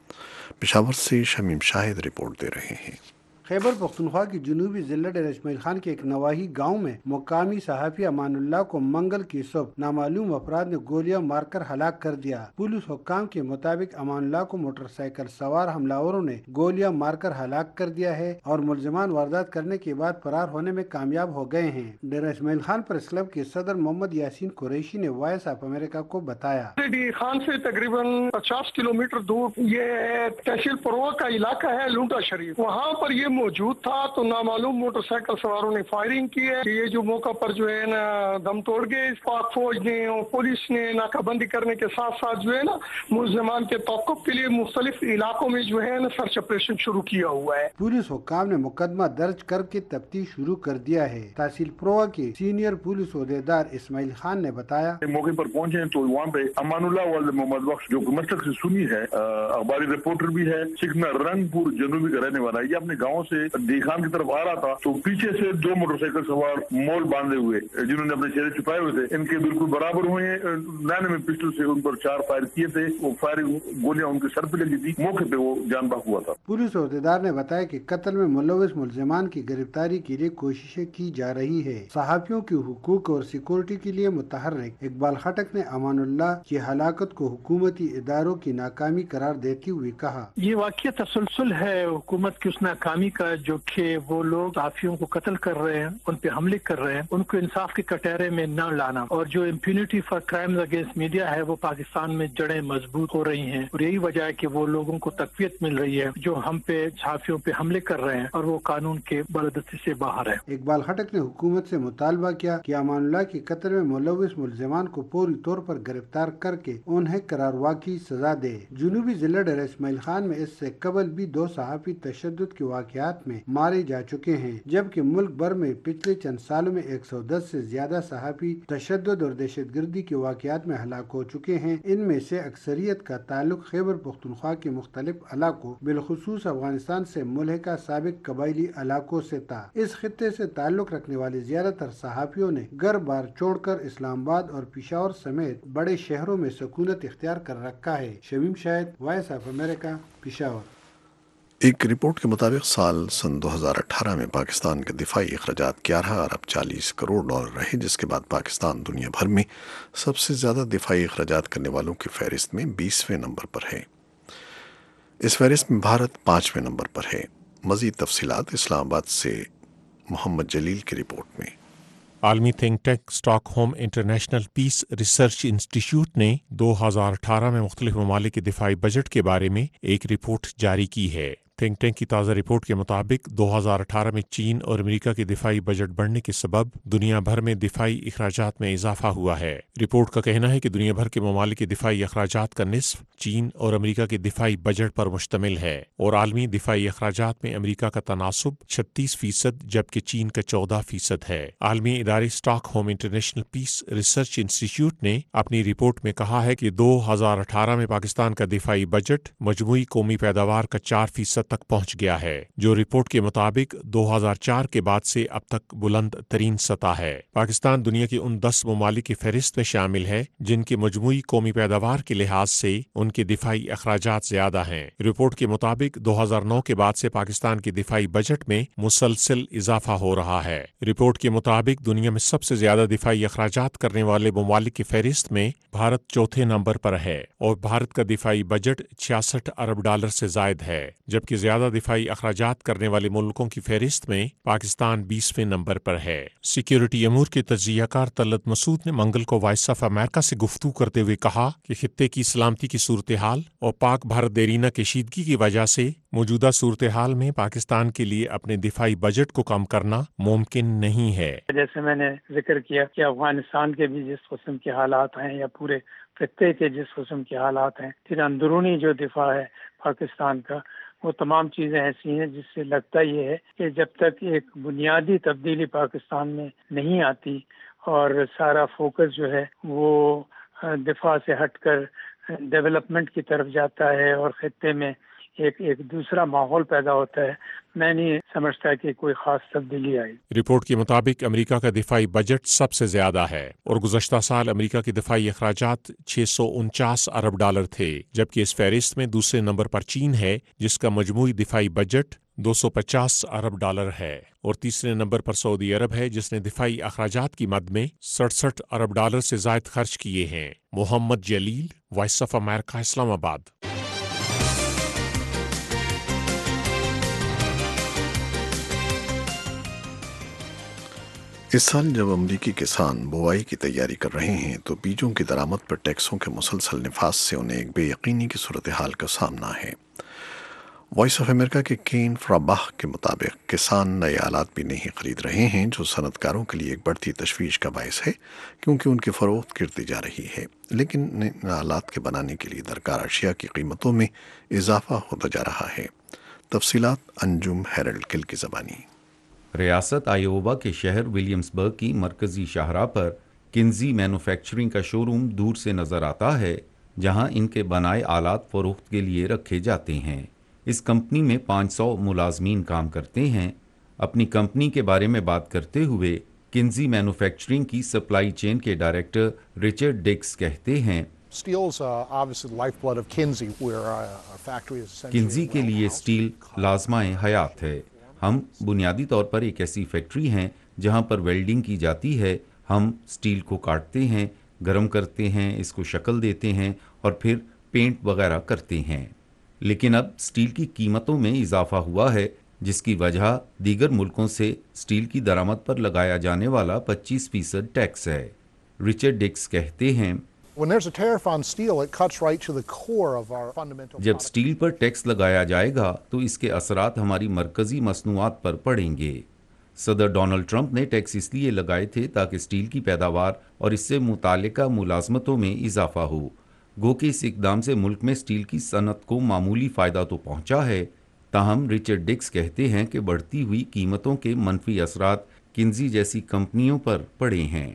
पेशावर से शमीम शाहिद रिपोर्ट दे रहे हैं। खैबर पख्तूनख्वा की जनूबी ज़िला डेरा इस्माइल खान के एक नवाही गांव में मुकामी सहाफ़ी अमानुल्लाह को मंगल की सुबह नामालूम अफराद ने गोलियां मारकर हलाक कर दिया। पुलिस हुक्काम के मुताबिक अमानुल्लाह को मोटरसाइकिल सवार हमलावरों ने गोलियां मारकर हलाक कर दिया है और मुलजिमान वारदात करने के बाद फरार होने में कामयाब हो गए हैं। डेरा इस्माइल खान प्रेस क्लब के सदर मोहम्मद यासीन कुरैशी ने वॉइस ऑफ अमेरिका को बताया, खान से तकरीबन 50 किलोमीटर दूर ये तहसील परवा का इलाका है लूटा शरीफ, वहाँ पर ये मौजूद था तो नामालूम मोटरसाइकिल सवारों ने फायरिंग की है। ये जो मौका पर जो है ना दम तोड़ गए। पाक फौज ने और पुलिस ने नाकाबंदी करने के साथ साथ जो है ना मुलजिमान के तौक़ुफ़ के लिए मुख्तलिफ इलाकों में जो है ना सर्च ऑपरेशन शुरू किया हुआ है। पुलिस हुक्काम ने मुकदमा दर्ज करके तफ्तीश शुरू कर दिया है। तहसील परवा के सीनियर पुलिस ओहदेदार इस्माइल खान ने बताया, मौके पर पहुंचे तो वहाँ पे अमानुल्लाह वाले मोहम्मद बख्श जो मशरक से सुनी है, अखबारी रिपोर्टर भी है, सिकना रंगपुर जनूबी का रहने वाला है, ये अपने गाँव से दीखान की तरफ आ रहा था तो पीछे से 2 मोटरसाइकिल सवार मोल बांधे हुए जिन्होंने अपने चेहरे छुपाए हुए थे, इनके बिल्कुल बराबर हुए, नाने में पिस्टल से उन पर 4 फायर किए थे। वो फायरिंग गोलियां उनके सर पे लगी थी, मौके पे वो जान बाक हुआ था। पुलिस ओहदेदार ने बताया कि कत्ल में मुलविस मुलजिमान की गिरफ्तारी के लिए कोशिशें की जा रही है। सहाफियों के हुकूक और सिक्योरिटी के लिए मुतहर्रिक इकबाल खटक ने अमानुल्लाह की हलाकत को हुकूमती इदारों की नाकामी करार देते हुए कहा, ये वाक़या तसलसल है हुकूमत की उस नाकामी का जो कि वो लोग सहाफियों को कत्ल कर रहे हैं, उन पे हमले कर रहे हैं, उनको इंसाफ के कटहरे में न लाना और जो impunity for crimes against media है वो पाकिस्तान में जड़ें मजबूत हो रही हैं और यही वजह है कि वो लोगों को तकवीत मिल रही है जो हम पे सहाफियों पे हमले कर रहे हैं और वो कानून के बलदस्ती से बाहर है। इकबाल खटक ने हुकूमत से मुतालबा किया कि अमानुल्लाह की कत्ल में मुलविस मुलजिमान को पूरी तौर पर गिरफ्तार करके उन्हें करारवा की सजा दे। जनूबी जिला डेरा इस्माइल खान में इससे कबल भी 2 सहाफी तशद्दुद के वाक़यात में मारे जा चुके हैं, जबकि मुल्क भर में पिछले चंद सालों में 110 से ज्यादा सहाफी तशद्दुद और दहशतगर्दी के वाक़यात में हलाक हो चुके हैं। इनमें से अक्सरियत का ताल्लुक खैबर पख्तूनख्वा के मुख्तलिफ इलाकों बिलखुसूस अफगानिस्तान से मुल्हिका साबिक कबायली इलाकों से था। इस खित्ते से ताल्लुक रखने वाले ज्यादातर सहाफियों ने घर बार छोड़कर इस्लामाबाद और पेशावर समेत बड़े शहरों में सकूनत इख्तियार कर रखा है। Shamim Shahid, Voice of America, Peshawar. एक रिपोर्ट के मुताबिक साल सन 2018 में पाकिस्तान के दिफाई अखराजात 11 अरब 40 करोड़ डॉलर रहे, जिसके बाद पाकिस्तान दुनिया भर में सबसे ज़्यादा दिफाई अखराजात करने वालों की फहरिस्त में 20वें नंबर पर है। इस फहरिस्त में भारत 5वें नंबर पर है। मज़ीद तफसीलात इस्लामाबाद से मोहम्मद जलील की रिपोर्ट में। आलमी think tank Stockholm International Peace Research Institute ने 2018 में मुख्तलिफ ममालिक के दिफाई बजट के बारे में एक रिपोर्ट जारी की है। थिंक टैंक की ताज़ा रिपोर्ट के मुताबिक 2018 में चीन और अमेरिका के दिफाई बजट बढ़ने के सबब दुनिया भर में दिफाई अखराजात में इजाफा हुआ है। रिपोर्ट का कहना है कि दुनिया भर के ममालिक के दिफाई अखराजात का निस्फ चीन और अमेरिका के दिफाई बजट पर मुश्तमिल है और आलमी दिफाई अखराजात में अमेरिका का तनासुब 36% जबकि चीन का 14% है। आलमी इदारे Stockholm International Peace Research Institute ने अपनी रिपोर्ट में कहा है कि 2018 में पाकिस्तान का दिफाई बजट मजमूई कौमी पैदावार का 4% तक पहुंच गया है, जो रिपोर्ट के मुताबिक 2004 के बाद से अब तक बुलंद तरीन सतह है। पाकिस्तान दुनिया के उन 10 ममालिक की फहरिस्त में शामिल है जिनकी मजमूई कौमी पैदावार के लिहाज से उनके दिफाई अखराजात ज्यादा हैं। रिपोर्ट के मुताबिक 2009 के बाद से पाकिस्तान के दिफाई बजट में मुसलसल इजाफा हो रहा है। रिपोर्ट के मुताबिक दुनिया में सबसे ज्यादा दिफाई अखराजात करने वाले ममालिक की फहरिस्त में भारत चौथे नंबर पर है और भारत का दिफाई बजट $66 अरब से जायद है, जबकि के ज्यादा दिफाई अखराजात करने वाले मुल्कों की फहरिस्त में पाकिस्तान 20वें नंबर पर है। सिक्योरिटी अमूर के तज्जियाकार तलत मसूद ने मंगल को वॉइस ऑफ अमेरिका से गुफ्तगू करते हुए कहा कि खित्ते की सलामती की सूरत हाल और पाक भारत देरीना कशीदगी की वजह से मौजूदा सूरत हाल में पाकिस्तान के लिए अपने दिफाई बजट को कम करना मुमकिन नहीं है। जैसे मैंने जिक्र किया कि अफगानिस्तान के भी जिस किस्म के हालात हैं या पूरे खित्ते के जिस किस्म के हालात हैं, फिर अंदरूनी जो दिफा है पाकिस्तान का, वो तमाम चीज़ें ऐसी हैं जिससे लगता ये है कि जब तक एक बुनियादी तब्दीली पाकिस्तान में नहीं आती और सारा फोकस जो है वो दिफा से हटकर डेवलपमेंट की तरफ जाता है और खित्ते में एक दूसरा माहौल पैदा होता है, मैं नहीं समझता कि कोई खास तब्दीली आई। रिपोर्ट के मुताबिक अमेरिका का दिफाई बजट सबसे ज्यादा है और गुज़श्ता साल अमेरिका के दिफाई अखराजात $649 अरब थे, जबकि इस फहरिस्त में दूसरे नंबर पर चीन है जिसका मजमूई दिफाई बजट $250 अरब है और तीसरे नंबर पर सऊदी अरब है जिसने दिफाई अखराजात की मद में $67 अरब से जायद खर्च किए हैं। Mohammad Jalil, Voice of America, Islamabad. इस साल जब अमरीकी किसान बुआई की तैयारी कर रहे हैं तो बीजों की दरामद पर टैक्सों के मुसलसल निफाज से उन्हें एक बेयकीनी की सूरत हाल का सामना है। वॉइस ऑफ अमेरिका के केन फ्राबाह के मुताबिक किसान नए आलात भी नहीं खरीद रहे हैं, जो सनतकारों के लिए एक बढ़ती तशवीश का बायस है क्योंकि उनकी फ़रोख्त गिरती जा रही है। लेकिन इन आलात के बनाने के लिए दरकार अशिया की कीमतों में इजाफा होता जा रहा है। तफसीलात अंजुम हेरल्ड किल की ज़बानी। रियासत आयोवा के शहर विलियम्सबर्ग की मरकजी शाहराह पर किन्जी मैन्युफैक्चरिंग का शोरूम दूर से नज़र आता है, जहां इनके बनाए आलात फ़रोख्त के लिए रखे जाते हैं। इस कंपनी में 500 मुलाजमीन काम करते हैं। अपनी कंपनी के बारे में बात करते हुए किन्जी मैन्युफैक्चरिंग की सप्लाई चेन के डायरेक्टर रिचर्ड डिक्स कहते हैं, किन्जी के लिए स्टील लाजमाए हयात है। हम बुनियादी तौर पर एक ऐसी फैक्ट्री हैं जहां पर वेल्डिंग की जाती है। हम स्टील को काटते हैं, गर्म करते हैं, इसको शक्ल देते हैं और फिर पेंट वगैरह करते हैं। लेकिन अब स्टील की कीमतों में इजाफा हुआ है, जिसकी वजह दीगर मुल्कों से स्टील की दरामद पर लगाया जाने वाला 25% टैक्स है। रिचर्ड डिक्स कहते हैं, जब स्टील पर टैक्स लगाया जाएगा तो इसके असरात हमारी मरकजी मसनूआत पर पड़ेंगे। सदर डोनाल्ड ट्रंप ने टैक्स इसलिए लगाए थे ताकि स्टील की पैदावार और इससे मुतालिका मुलाजमतों में इजाफा हो। गो कि इस इकदाम से मुल्क में स्टील की सनत को मामूली फ़ायदा तो पहुंचा है, ताहम रिचर्ड डिक्स कहते हैं कि बढ़ती हुई कीमतों के मनफी असरात किन्जी जैसी कंपनियों पर पड़े हैं।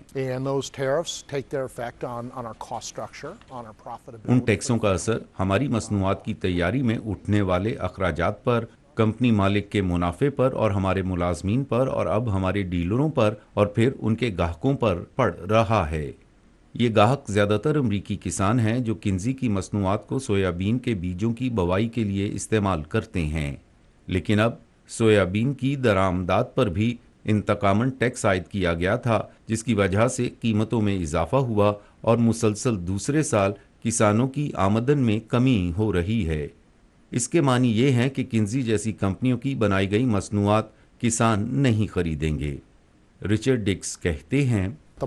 उन टैक्सों का असर हमारी मसनूआत की तैयारी में उठने वाले अखराजात पर, कंपनी मालिक के मुनाफे पर और हमारे मुलाजमीन पर और अब हमारे डीलरों पर और फिर उनके गाहकों पर पड़ रहा है। ये गाहक ज़्यादातर अमरीकी किसान हैं जो किन्जी की मसनूआत को सोयाबीन के बीजों की बवाई के लिए इस्तेमाल करते हैं। लेकिन अब सोयाबीन की दरामदात पर भी इंतकामन टैक्स आयद किया गया था, जिसकी वजह से कीमतों में इजाफा हुआ और मुसलसल दूसरे साल किसानों की आमदन में कमी हो रही है। इसके मानी ये हैं कि किन्जी जैसी कंपनियों की बनाई गई मसनूआत किसान नहीं खरीदेंगे। रिचर्ड डिक्स कहते हैं,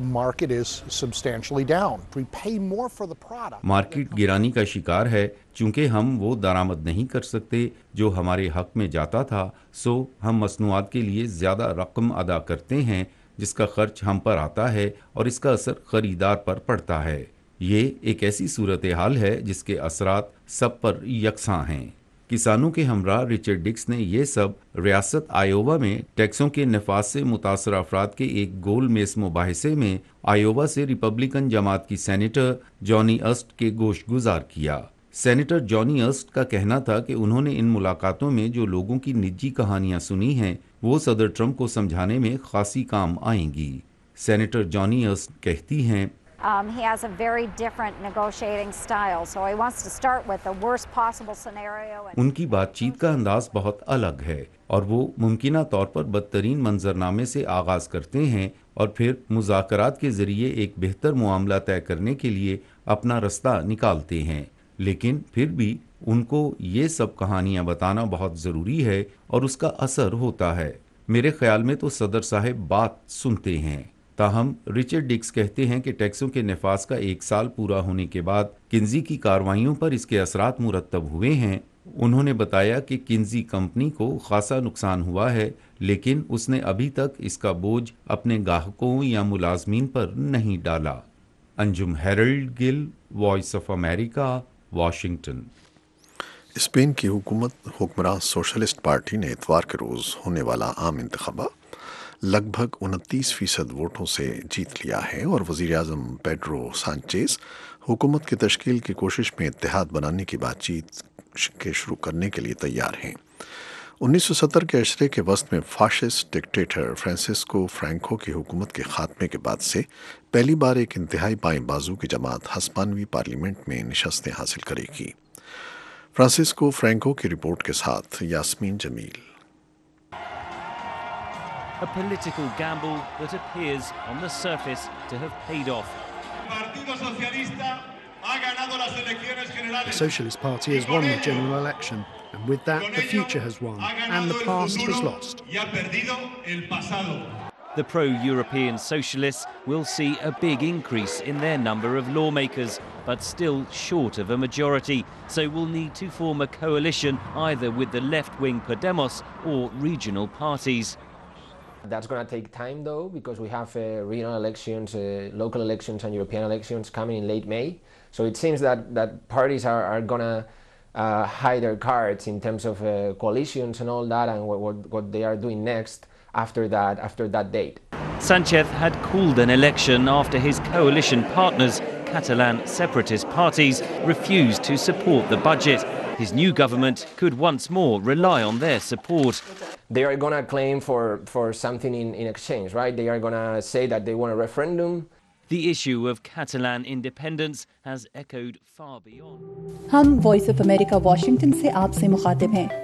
मार्केट गिरानी का शिकार है। चूंकि हम वो दरामद नहीं कर सकते जो हमारे हक में जाता था, सो हम मसनूआत के लिए ज़्यादा रकम अदा करते हैं, जिसका खर्च हम पर आता है और इसका असर खरीदार पर पड़ता है। ये एक ऐसी सूरत हाल है जिसके असरात सब पर यकसां हैं। किसानों के हमरा रिचर्ड डिक्स ने ये सब रियासत आयोवा में टैक्सों के नफाज से मुतासर अफराद के एक गोल मेज मुबाहिसे में आयोवा से रिपब्लिकन जमात की सेनेटर जॉनी अर्स्ट के गोश गुजार किया। सेनेटर जॉनी अर्स्ट का कहना था कि उन्होंने इन मुलाकातों में जो लोगों की निजी कहानियां सुनी हैं वो सदर ट्रंप को समझाने में खासी काम आएंगी। सेनेटर जॉनी अर्स्ट कहती हैं, He has a very different negotiating style, so he wants to start with the worst possible scenario. उनकी बातचीत का अंदाज बहुत अलग है और वो मुमकिना तौर पर बदतरीन मंजरनामे से आगाज करते हैं और फिर मुज़ाकरात के जरिए एक बेहतर मुआमला तय करने के लिए अपना रास्ता निकालते हैं। लेकिन फिर भी ان کو یہ سب کہانیاں بتانا بہت ضروری ہے اور اس کا اثر ہوتا ہے۔ میرے خیال میں تو صدر صاحب بات سنتے ہیں۔ تاہم رچرڈ ڈکس کہتے ہیں کہ ٹیکسوں کے نفاذ کا 1 سال پورا ہونے کے بعد کنزی کی کارروائیوں پر اس کے اثرات مرتب ہوئے ہیں۔ انہوں نے بتایا کہ کنزی کمپنی کو خاصا نقصان ہوا ہے، لیکن اس نے ابھی تک اس کا بوجھ اپنے گاہکوں یا ملازمین پر نہیں ڈالا۔ Anjum Harold Gill, Voice of America, Washington. Spain کی حکمراں سوشلسٹ پارٹی نے اتوار کے روز ہونے والا عام انتخابات لگ بھگ 29% ووٹوں سے جیت لیا ہے اور وزیر اعظم پیڈرو سانچیز حکومت کی تشکیل کی کوشش میں اتحاد بنانے کی بات چیت کے شروع کرنے کے لیے تیار ہیں۔ 1970 کے عشرے کے وسط میں فاشسٹ ڈکٹیٹر فرانسسکو فرینکو کی حکومت کے خاتمے کے بعد سے پہلی بار ایک انتہائی بائیں بازو کی جماعت ہسپانوی پارلیمنٹ میں نشستیں حاصل کرے گی۔ فرانسسکو فرینکو کی رپورٹ کے ساتھ Yasmeen Jamil. A political gamble that appears on the surface to have paid off. The Socialist Party has won the general election, and with that, the future has won, and the past has lost. The pro-European socialists will see a big increase in their number of lawmakers, but still short of a majority, so will need to form a coalition either with the left-wing Podemos or regional parties. That's going to take time though, because we have regional elections, local elections and European elections coming in late May. So it seems that parties are going to hide their cards in terms of coalitions and all that, and what they are doing next after that date. Sánchez had called an election after his coalition partners, Catalan separatist parties, refused to support the budget. His new government could once more rely on their support. They are going to claim for something in exchange, right? They are going to say that they want a referendum. The issue of Catalan independence has echoed far beyond. ہم Voice of America Washington سے آپ سے مخاطب ہیں۔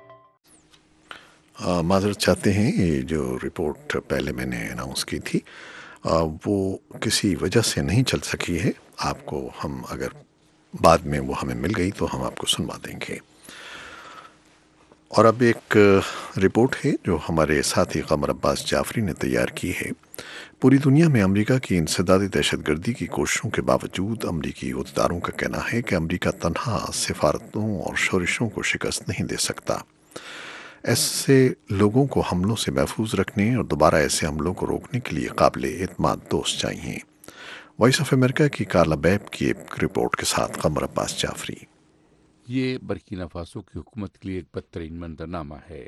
معذرت چاہتے ہیں، یہ جو رپورٹ پہلے میں نے اناؤنس کی تھی وہ کسی وجہ سے نہیں چل سکی ہے۔ آپ کو ہم اگر بعد میں وہ ہمیں مل گئی تو ہم آپ کو سنوا دیں گے۔ اور اب ایک رپورٹ ہے جو ہمارے ساتھی قمر عباس جعفری نے تیار کی ہے۔ پوری دنیا میں امریکہ کی انسدادی دہشت گردی کی کوششوں کے باوجود امریکی عہدیداروں کا کہنا ہے کہ امریکہ تنہا سفارتوں اور شورشوں کو شکست نہیں دے سکتا۔ ایسے لوگوں کو حملوں سے محفوظ رکھنے اور دوبارہ ایسے حملوں کو روکنے کے لیے قابل اعتماد دوست چاہیے۔ وائس آف امریکہ کی کارلا بیب کی ایک رپورٹ کے ساتھ قمر عباس جعفری۔ یہ برکینا فاسو کی حکومت کے لیے ایک بدترین منظرنامہ ہے۔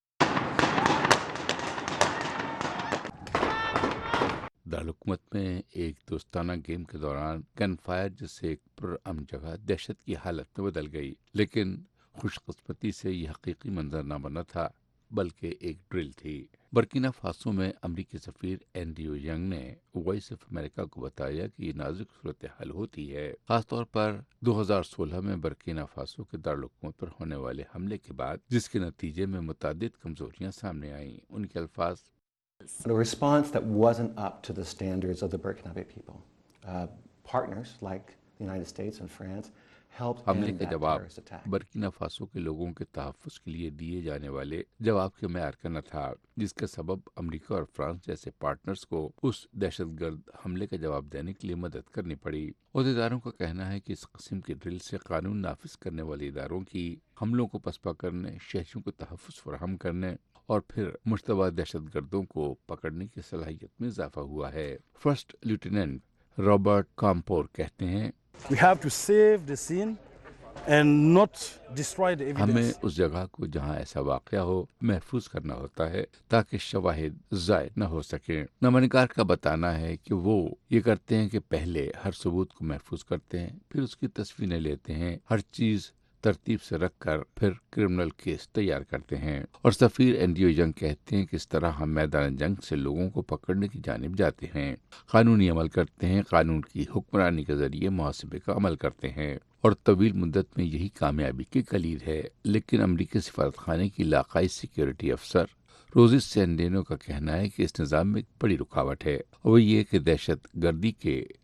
دارالحکومت میں ایک دوستانہ گیم کے دوران گن فائر جس سے ایک پرامن جگہ دہشت کی حالت میں بدل گئی، لیکن خوش قسمتی سے یہ حقیقی منظرنامہ نہ تھا بلکہ ایک ڈرل تھی۔ برکینا فاسو میں امریکی سفیر اینڈریو ینگ نے وائس آف امریکہ کو بتایا کہ یہ نازک صورتحال ہوتی ہے، خاص طور پر 2016 میں برکینا فاسو کے دارالحکومت پر ہونے والے حملے کے بعد، جس کے نتیجے میں متعدد کمزوریاں سامنے آئیں۔ ان کے الفاظ: A response that wasn't up to the standards of the Burkinabe people. Partners like the United States and France helped حملے end کا that جواب terrorist attack. برکینا فاسو کے لوگوں کے تحفظ کے لیے دیے جانے والے جواب کے معیار کا نہ تھا، جس کا سبب امریکہ اور فرانس جیسے پارٹنرز کو اس دہشت گرد حملے کا جواب دینے کے لیے مدد کرنی پڑی۔ عہدیداروں کا کہنا ہے کہ اس قسم کی ڈرل سے قانون نافذ کرنے والے اداروں کی حملوں کو پسپا کرنے، شہریوں کو تحفظ فراہم کرنے اور پھر مشتبہ دہشت گردوں کو پکڑنے کی صلاحیت میں اضافہ ہوا ہے۔ فرسٹ لیوٹیننٹ رابرٹ کامپور کہتے ہیں: We have to save the scene and not destroy the evidence. ہمیں اس جگہ کو جہاں ایسا واقعہ ہو محفوظ کرنا ہوتا ہے تاکہ شواہد ضائع نہ ہو سکیں۔ نمائندگار کا بتانا ہے کہ وہ یہ کرتے ہیں کہ پہلے ہر ثبوت کو محفوظ کرتے ہیں، پھر اس کی تصویریں لیتے ہیں، ہر چیز ترتیب سے رکھ کر پھر کرمنل کیس تیار کرتے ہیں۔ اور سفیر اینڈریو ینگ کہتے ہیں کہ اس طرح ہم میدان جنگ سے لوگوں کو پکڑنے کی جانب جاتے ہیں، قانونی عمل کرتے ہیں، قانون کی حکمرانی کے ذریعے محاسبے کا عمل کرتے ہیں، اور طویل مدت میں یہی کامیابی کی کلید ہے۔ لیکن امریکی سفارت خانے کی علاقائی سیکیورٹی افسر روزی سینڈینو کا کہنا ہے کہ اس نظام میں ایک بڑی رکاوٹ ہے، اور وہ یہ کہ دہشت گردی کے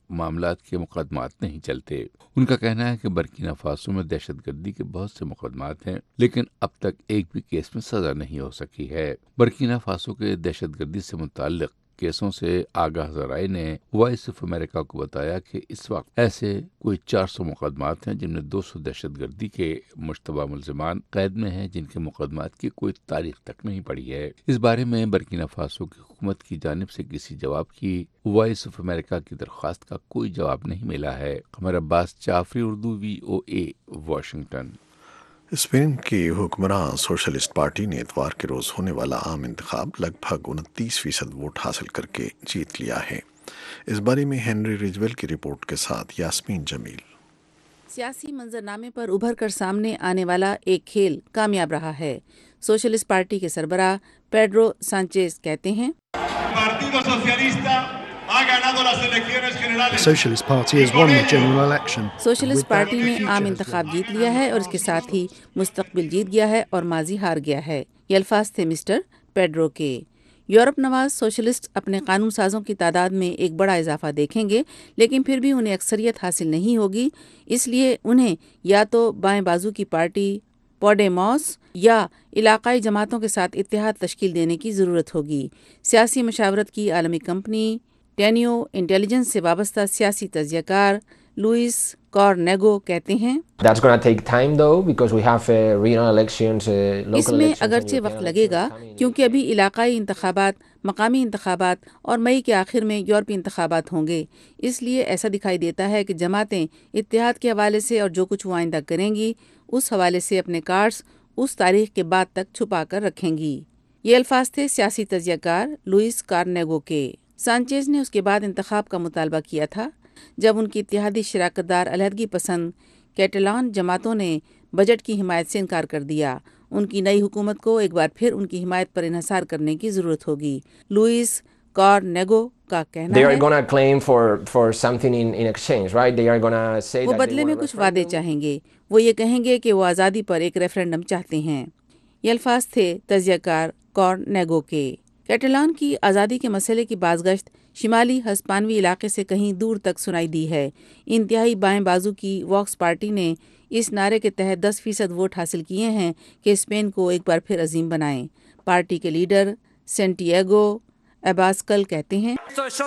मामलात के मुकदमात नहीं चलते। उनका कहना है कि बर्किना फासो में दहशतगर्दी के बहुत से मुकदमात हैं, लेकिन अब तक एक भी केस में सजा नहीं हो सकी है। बर्किना फासो के दहशतगर्दी से मुताल्लिक केसों से आगाह ज़राए ने वॉइस ऑफ अमेरिका को बताया कि इस वक्त ऐसे कोई 400 मुकदमात हैं, जिनमें 200 दहशतगर्दी के मुश्तबा मुल्ज़िमान कैद में हैं, जिनके मुकदमात की कोई तारीख तक नहीं पड़ी है। इस बारे में बर्किना फासो की हुकूमत की जानिब से किसी जवाब की वॉइस ऑफ अमेरिका की दरख्वास्त का कोई जवाब नहीं मिला है। Qamar Abbas Jafri, Urdu VOA, Washington. Spain की हुक्मरान सोशलिस्ट पार्टी ने इतवार के रोज होने वाला आम इंतखाब लगभग 29% वोट हासिल करके जीत लिया है। इस बारे में हेनरी रिजवेल की रिपोर्ट के साथ यास्मीन जमील। सियासी मंजरनामे पर उभर कर सामने आने वाला एक खेल कामयाब रहा है। सोशलिस्ट पार्टी के सरबराह पेड्रो सांचेज कहते हैं, The Socialist Party has won the general election. Socialist party ने आम इंतखाब जीत लिया है और इसके साथ ही मुस्तकबिल जीत गया है और माजी हार गया है। ये अल्फाज थे मिस्टर पेड्रो के। यूरोप नवाज सोशलिस्ट अपने कानून साजों की तादाद में एक बड़ा इजाफा देखेंगे, लेकिन फिर भी उन्हें अक्सरियत हासिल नहीं होगी। इसलिए उन्हें या तो बाएं बाजू की पार्टी पोडेमोस या इलाकाई जमातों के साथ इत्तेहाद तश्कील देने की ज़रूरत होगी। सियासी मशावरत की आलमी कंपनी टेनियो इंटेलिजेंस से वाबस्ता सियासी तज्ज़ियाकार लुइस कॉर्नेगो कहते हैं, इसमें अगरचे वक्त लगेगा क्योंकि अभी इलाकाई इंतखाबात, मकामी इंतखाबात और मई के आखिर में यूरोपी इंतखाबात होंगे। इसलिए ऐसा दिखाई देता है कि जमातें इत्तेहाद के हवाले से और जो कुछ वो आइंदा करेंगी उस हवाले से अपने कार्ड्स उस तारीख के बाद तक छुपा कर रखेंगी। ये अल्फाज थे सियासी तज्ज़ियाकार लुइस कॉर्नेगो के। सांचेज ने उसके बाद इंतखाब का मुतालबा किया था जब उनकी इत्तेहादी शराकतदार अलहदगी पसंद कैटलान जमातों ने बजट की हिमायत से इनकार कर दिया। उनकी नई हुकूमत को एक बार फिर उनकी हिमायत पर इन्हसार करने की ज़रूरत होगी। लुइस कॉर्नेगो का कहना है वो बदले में कुछ वादे चाहेंगे। वो ये कहेंगे कि वो आज़ादी पर एक रेफरेंडम चाहते हैं। ये अल्फाज थे तज्ज़ियाकार कॉर्नेगो के। कैटलान की आज़ादी के मसले की बाज़गश्त शिमाली हस्पानवी इलाके से कहीं दूर तक सुनाई दी है। इंतहाई बाएं बाजू की वॉक्स पार्टी ने इस नारे के तहत 10% वोट हासिल किए हैं कि स्पेन को एक बार फिर अजीम बनाएं। पार्टी के लीडर सेंटियागो एबास्कल कहते हैं,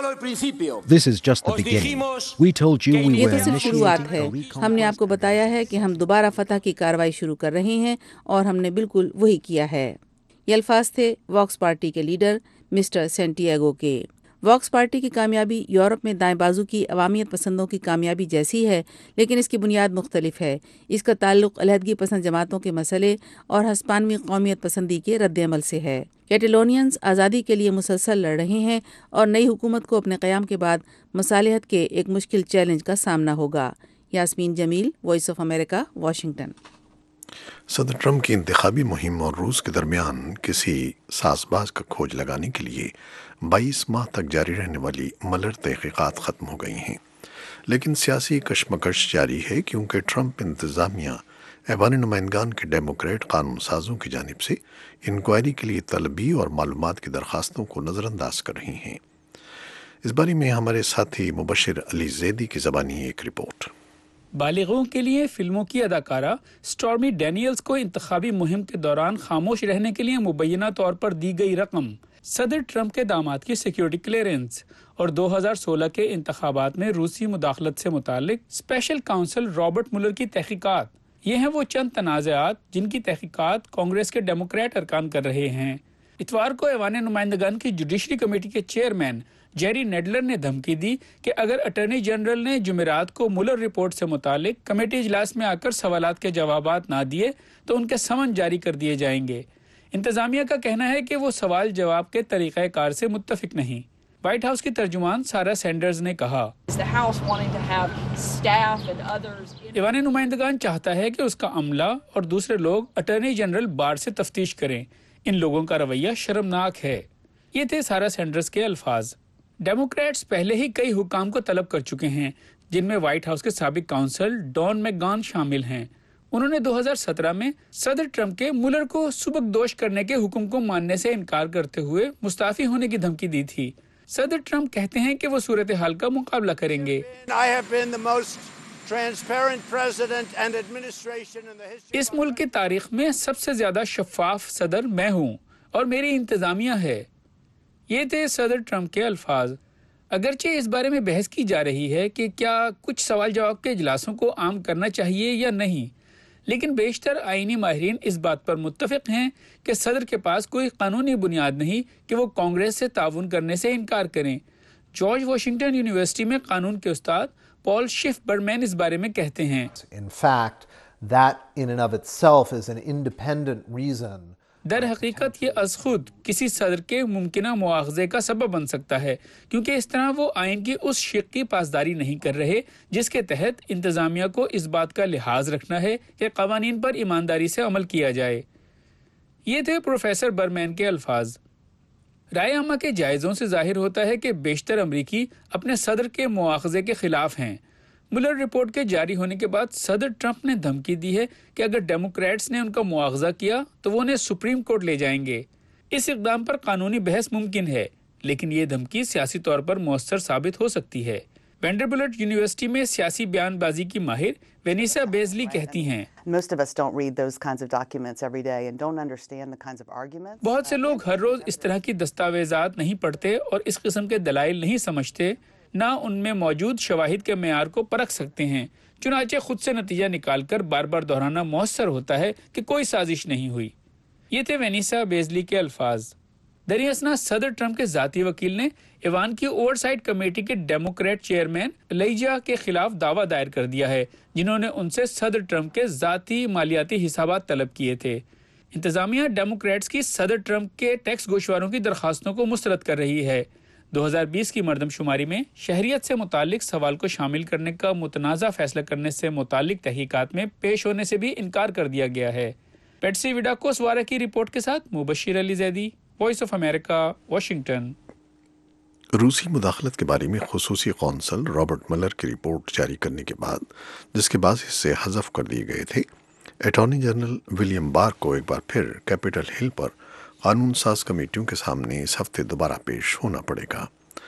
This is just the beginning. We told you we ये were तो सिर्फ शुरुआत है। हमने आपको बताया है कि हम दोबारा फतह की कार्रवाई शुरू कर रहे हैं और हमने बिल्कुल वही किया है। ये अल्फाज थे वॉक्स पार्टी के लीडर मिस्टर सेंटियागो के। वॉक्स पार्टी की कामयाबी यूरोप में दाएं बाजू की अवामियत पसंदों की कामयाबी जैसी है, लेकिन इसकी बुनियाद मुख्तलिफ है। इसका ताल्लुक अलहदगी पसंद जमातों के मसले और हस्पानवी कौमियत पसंदी के रद्द-ए-अमल से है। कैटलोनियंस आज़ादी के लिए मुसलसल लड़ रहे हैं और नई हुकूमत को अपने क़याम के बाद मसालिहत के एक मुश्किल चैलेंज का सामना होगा। Yasmeen Jamil, Voice of America, Washington. सदर ट्रंप की इंतखाबी मुहिम और रूस के दरमियान किसी साजबाज का खोज लगाने के लिए 22 माह तक जारी रहने वाली मलर तहकीकात ख़त्म हो गई हैं, लेकिन सियासी कशमकश जारी है क्योंकि ट्रंप इंतज़ामिया ऐवान नुमाइंदगान के डेमोक्रेट कानून साजों की जानिब से इंक्वायरी के लिए तलबी और मालूमात की दरख्वास्तों को नज़रअंदाज कर रही हैं। इस बारे में हमारे साथी मुबशिर अली जैदी की ज़बानी एक रिपोर्ट। बालिगों के लिए फिल्मों की अदाकारा स्टॉर्मी डैनियल्स को इंतखाबी मुहिम के दौरान खामोश रहने के लिए मुबैना तौर पर दी गई रकम, सदर ट्रंप के दामाद की सिक्योरिटी क्लियरेंस और 2016 के इंतखाबात में रूसी मुदाखलत से मुतालिक स्पेशल काउंसिल रॉबर्ट मुलर की तहकीकात, ये हैं वो चंद तनाज़ात जिनकी तहकीकात कांग्रेस के डेमोक्रेट अरकान कर रहे हैं। इतवार को ऐवान नुमाइंदगान की जुडिशरी कमेटी के चेयरमैन जेरी नेडलर ने धमकी दी कि अगर अटॉर्नी जनरल ने जुमेरात को मुलर रिपोर्ट से मुतालिक कमेटी इजलास में आकर सवालात के जवाबात ना दिए तो उनके समन जारी कर दिए जाएंगे। इंतजामिया का कहना है कि वो सवाल जवाब के तरीक़ाकार से मुत्तफिक नहीं। व्हाइट हाउस की तर्जुमान सारा सैंडर्स ने कहा, ऐवान नुमाइंदगान चाहता है कि उसका अमला और दूसरे लोग अटॉर्नी जनरल बार से तफ्तीश करें। इन लोगों का रवैया शर्मनाक है। ये थे सारा सैंडर्स के अल्फाज। डेमोक्रेट्स पहले ही कई हुकाम को तलब कर चुके हैं, जिनमें व्हाइट हाउस के साबिक काउंसिल डॉन मैकगान शामिल हैं। उन्होंने 2017 में सदर ट्रंप के मुलर को सुबकदोश करने के हुक्म को मानने से इनकार करते हुए मुस्ताफी होने की धमकी दी थी। صدر ٹرمپ کہتے ہیں کہ وہ صورتحال کا مقابلہ کریں گے. اس ملک کی تاریخ میں سب سے زیادہ شفاف صدر میں ہوں اور میری انتظامیہ ہے. یہ تھے صدر ٹرمپ کے الفاظ. اگرچہ اس بارے میں بحث کی جا رہی ہے کہ کیا کچھ سوال جواب کے اجلاسوں کو عام کرنا چاہیے یا نہیں، لیکن بیشتر آئینی ماہرین اس بات پر متفق ہیں کہ صدر کے پاس کوئی قانونی بنیاد نہیں کہ وہ کانگریس سے تعاون کرنے سے انکار کریں. جارج واشنگٹن یونیورسٹی میں قانون کے استاد پال شف برمین اس بارے میں کہتے ہیں. In fact, that in and of itself is an independent reason. در حقیقت یہ از خود کسی صدر کے ممکنہ مواخذے کا سبب بن سکتا ہے، کیونکہ اس طرح وہ آئین کی اس شق کی پاسداری نہیں کر رہے جس کے تحت انتظامیہ کو اس بات کا لحاظ رکھنا ہے کہ قوانین پر ایمانداری سے عمل کیا جائے. یہ تھے پروفیسر برمین کے الفاظ. رائے عامہ کے جائزوں سے ظاہر ہوتا ہے کہ بیشتر امریکی اپنے صدر کے مواخذے کے خلاف ہیں. ملر رپورٹ کے جاری ہونے کے بعد صدر ٹرمپ نے دھمکی دی ہے کہ اگر ڈیموکریٹس نے ان کا مواخذہ کیا تو وہ انہیں سپریم کورٹ لے جائیں گے. اس اقدام پر قانونی بحث ممکن ہے، لیکن یہ دھمکی سیاسی طور پر مؤثر ثابت ہو سکتی ہے. وینڈربلٹ یونیورسٹی میں سیاسی بیان بازی کی ماہر وینیسا بیزلی کہتی ہیں، بہت سے لوگ ہر روز اس طرح کی دستاویزات نہیں پڑھتے اور اس قسم کے دلائل نہیں سمجھتے، نہ ان میں موجود شواہد کے معیار کو پرکھ سکتے ہیں. چنانچہ خود سے نتیجہ نکال کر بار بار دہرانا مؤثر ہوتا ہے کہ کوئی سازش نہیں ہوئی. یہ تھے وینیسا بیزلی کے الفاظ. دراصل صدر ٹرمپ کے ذاتی وکیل نے ایوان کی اوور سائٹ کمیٹی کے ڈیموکریٹ چیئرمین لیجا کے خلاف دعویٰ دائر کر دیا ہے، جنہوں نے ان سے صدر ٹرمپ کے ذاتی مالیاتی حسابات طلب کیے تھے. انتظامیہ ڈیموکریٹس کی صدر ٹرمپ کے ٹیکس گوشواروں کی درخواستوں کو مسترد کر رہی ہے. 2020 کی مردم شماری میں شہریت سے متعلق سوال کو شامل کرنے کا متنازع فیصلہ کرنے سے متعلق تحقیقات میں پیش ہونے سے بھی انکار کر دیا گیا ہے. پیٹسی وڈاکوسوارا کی رپورٹ کے ساتھ Mubashir Ali Zaidi, Voice of America, Washington. روسی مداخلت کے بارے میں خصوصی قونصل رابرٹ ملر کی رپورٹ جاری کرنے کے بعد، جس کے بعض حصے حذف کر دیے گئے تھے، اٹارنی جنرل ولیم بار کو ایک بار پھر کیپٹل ہل پر قانون ساز کمیٹیوں کے سامنے اس ہفتے دوبارہ پیش ہونا پڑے گا.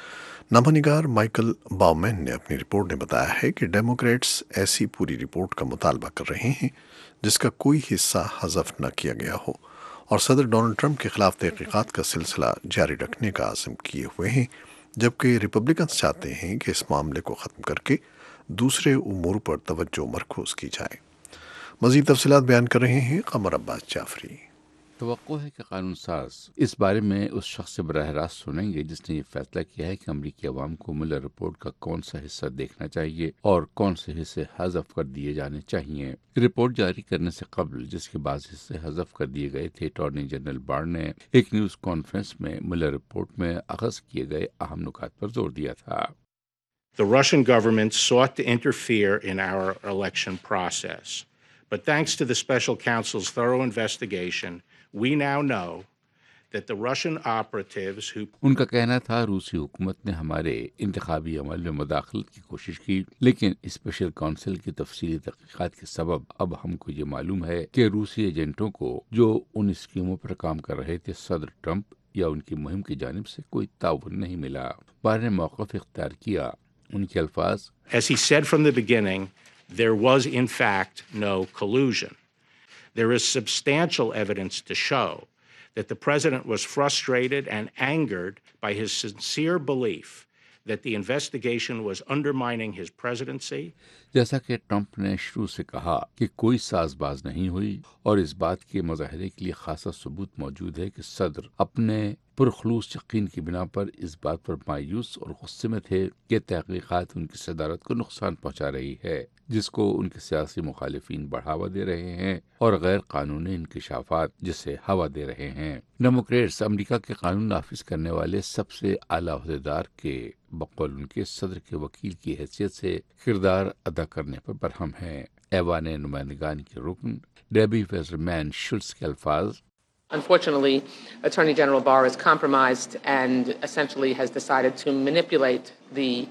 نامہ نگار مائیکل باؤمین نے اپنی رپورٹ میں بتایا ہے کہ ڈیموکریٹس ایسی پوری رپورٹ کا مطالبہ کر رہے ہیں جس کا کوئی حصہ حذف نہ کیا گیا ہو، اور صدر ڈونلڈ ٹرمپ کے خلاف تحقیقات کا سلسلہ جاری رکھنے کا عزم کیے ہوئے ہیں، جبکہ ریپبلکنز چاہتے ہیں کہ اس معاملے کو ختم کر کے دوسرے امور پر توجہ مرکوز کی جائے. مزید تفصیلات بیان کر رہے ہیں قمر عباس جعفری. توقع ہے کہ قانون ساز اس بارے میں اس شخص سے براہ راست سنیں گے جس نے یہ فیصلہ کیا ہے کہ امریکی عوام کو ملر رپورٹ کا کون سا حصہ دیکھنا چاہیے اور کون سے حصے حذف کر دیے جانے چاہیے. رپورٹ جاری کرنے سے قبل، جس کے بعض حصے حذف کر دیے گئے تھے، اٹارنی جنرل بار نے ایک نیوز کانفرنس میں ملر رپورٹ میں اخذ کیے گئے اہم نکات پر زور دیا تھا. The Russian government sought to interfere in our election process, but thanks to the special counsel's thorough investigation, we now know that the Russian operatives who ان کا کہنا تھا روسی حکومت نے ہمارے انتخابی عمل میں مداخلت کی کوشش کی، لیکن اسپیشل کونسل کی تفصیلی تحقیقات کے سبب اب ہم کو یہ معلوم ہے کہ روسی ایجنٹوں کو جو ان اسکیموں پر کام کر رہے تھے، صدر ٹرمپ یا ان کی مہم کی جانب سے کوئی تعاون نہیں ملا. بار نے موقف اختیار کیا. ان کے الفاظ، As he said from the beginning, there was in fact no collusion. There is substantial evidence to show that the president was frustrated and angered by his sincere belief that the investigation was undermining his presidency. جیسا کہ Trump نے شروع سے کہا کہ کوئی ساز باز نہیں ہوئی، اور اس بات کے مظاہرے کے لیے خاصا ثبوت موجود ہے کہ صدر اپنے پرخلوص یقین کی بنا پر اس بات پر مایوس اور غصے میں تھے کہ تحقیقات ان کی صدارت کو نقصان پہنچا رہی ہے، جس کو ان کے سیاسی مخالفین بڑھاوا دے رہے ہیں، اور غیر قانونی انکشافات جسے ہوا دے رہے ہیں. ڈیموکریٹس امریکہ کے قانون نافذ کرنے والے سب سے اعلیٰ عہدیدار کے بقول ان کے صدر کے وکیل کی حیثیت سے کردار ادا کرنے پر برہم ہیں. ایوان نمائندگان کے رکن ڈیبی ویزرمین شلٹز کے الفاظ، Unfortunately, Attorney General Barr is compromised and essentially has decided to manipulate the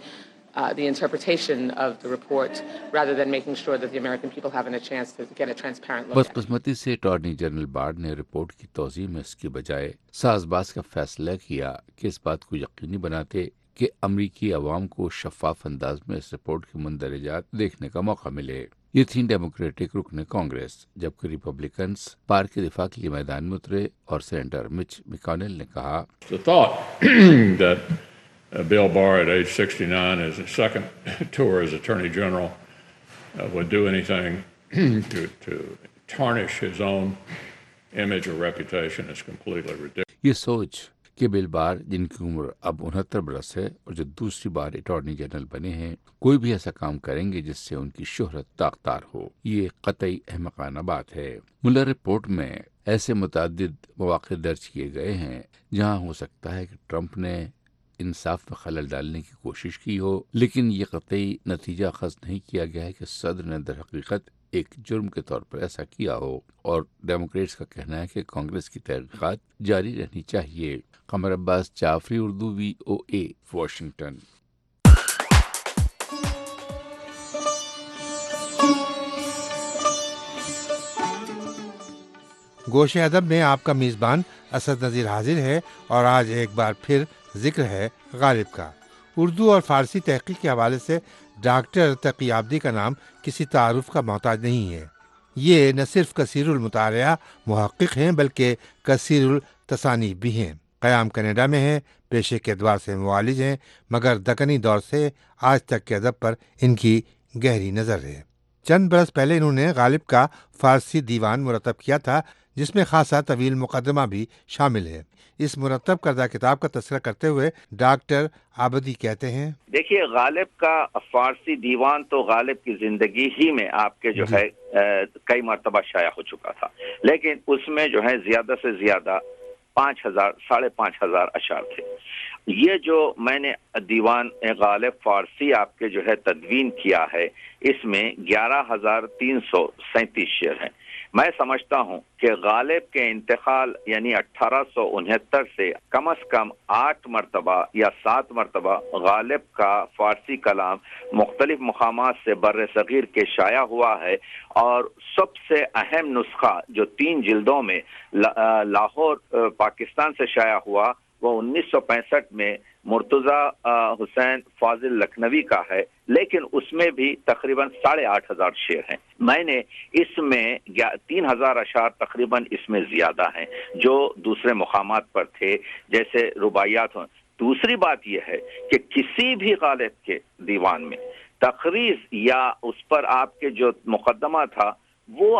the interpretation of the report rather than making sure that the American people have a chance to get a transparent look at it. बदकिस्मती से attorney general Barr ने report की तौज़ीह में इसके बजाय साज़बाज़ का फैसला किया कि इस बात को यकीनी बनाते कि अमरीकी अवाम को शफाफ अंदाज में इस रिपोर्ट के मंदरजात देखने का मौका मिले। ये थी डेमोक्रेटिक रुकन कांग्रेस, जबकि रिपब्लिकन्स पार के दिफा के लिए मैदान में उतरे और सेनेटर मिच मैकोनेल ने कहा, Bill Barr at age 69, as his second tour as Attorney General, would do anything to tarnish his own image or reputation is completely ridiculous. ये सोच कि बिल बार, जिनकी उम्र अब 69 बरस है और जो दूसरी बार अटॉर्नी जनरल बने हैं, कोई भी ऐसा काम करेंगे जिससे उनकी शोहरत दागदार हो, ये कतई अहमकाना बात है। मुलर रिपोर्ट में ऐसे मुतअद्दिद मौक़े दर्ज किए गए हैं जहाँ हो सकता है कि ट्रंप ने इंसाफ में खलल डालने की कोशिश की हो, लेकिन ये कतई नतीजा अखज़ नहीं किया गया है कि सदर ने दर हकीकत एक जुर्म के तौर पर ऐसा किया हो, और डेमोक्रेट्स का कहना है कि कांग्रेस की तहकीकात जारी रहनी चाहिए। Qamar Abbas Jafri, Urdu VOA, Washington. गोशे अदब में आपका मेज़बान असद नज़ीर हाजिर है, और आज एक बार फिर जिक्र है गालिब का। उर्दू और फ़ारसी तहक़ीक़ के हवाले से डॉक्टर तकी आब्दी का नाम किसी तारुफ का मोहताज नहीं है। ये न सिर्फ कसीरुल मुतालिया मुहक़्क़िक़ हैं, बल्कि कसीरुल तसानीफ़ भी हैं। क़याम कनाडा में हैं, पेशे के एतबार से मुआलिज हैं, मगर दक्कनी दौर से आज तक के अदब पर इनकी गहरी नज़र है। चंद बरस पहले इन्होंने गालिब का फ़ारसी दीवान मुरतब किया था, जिसमें खासा तवील मुक़दमा भी शामिल है। इस मुरतब करदा किताब का तस्करा करते हुए डॉक्टर आबदी कहते हैं, देखिए, गालिब का फ़ारसी दीवान तो गालिब की जिंदगी ही में आपके जो है कई मरतबा शाया हो चुका था, लेकिन उसमें जो है ज्यादा से ज्यादा 5,000 5,500 अशार थे। ये जो मैंने दीवान गालिब फ़ारसी आपके जो है तदवीन किया है, इसमें 11,337 शेर हैं। मैं समझता हूं कि गालिब के इंतकाल यानी 1869 से कम से कम 8 मरतबा या 7 मरतबा गालिब का फ़ारसी कलाम मुख्तलिफ मकामात से बर्र सगीर के शाया हुआ है, और सबसे अहम नुस्खा जो 3 जिल्दों में लाहौर पाकिस्तान से शाया हुआ, वो 1965 में मुर्तज़ा हुसैन फाजिल लखनवी का है, लेकिन उसमें भी तकरीबन 8,500 शेर हैं। मैंने इसमें 3,000 अशार तकरीबन इसमें ज्यादा हैं जो दूसरे मुकामात पर थे, जैसे रुबाइयात हों। दूसरी बात यह है कि किसी भी गालिब के दीवान में तकरीज या उस पर आपके जो मुकदमा था वो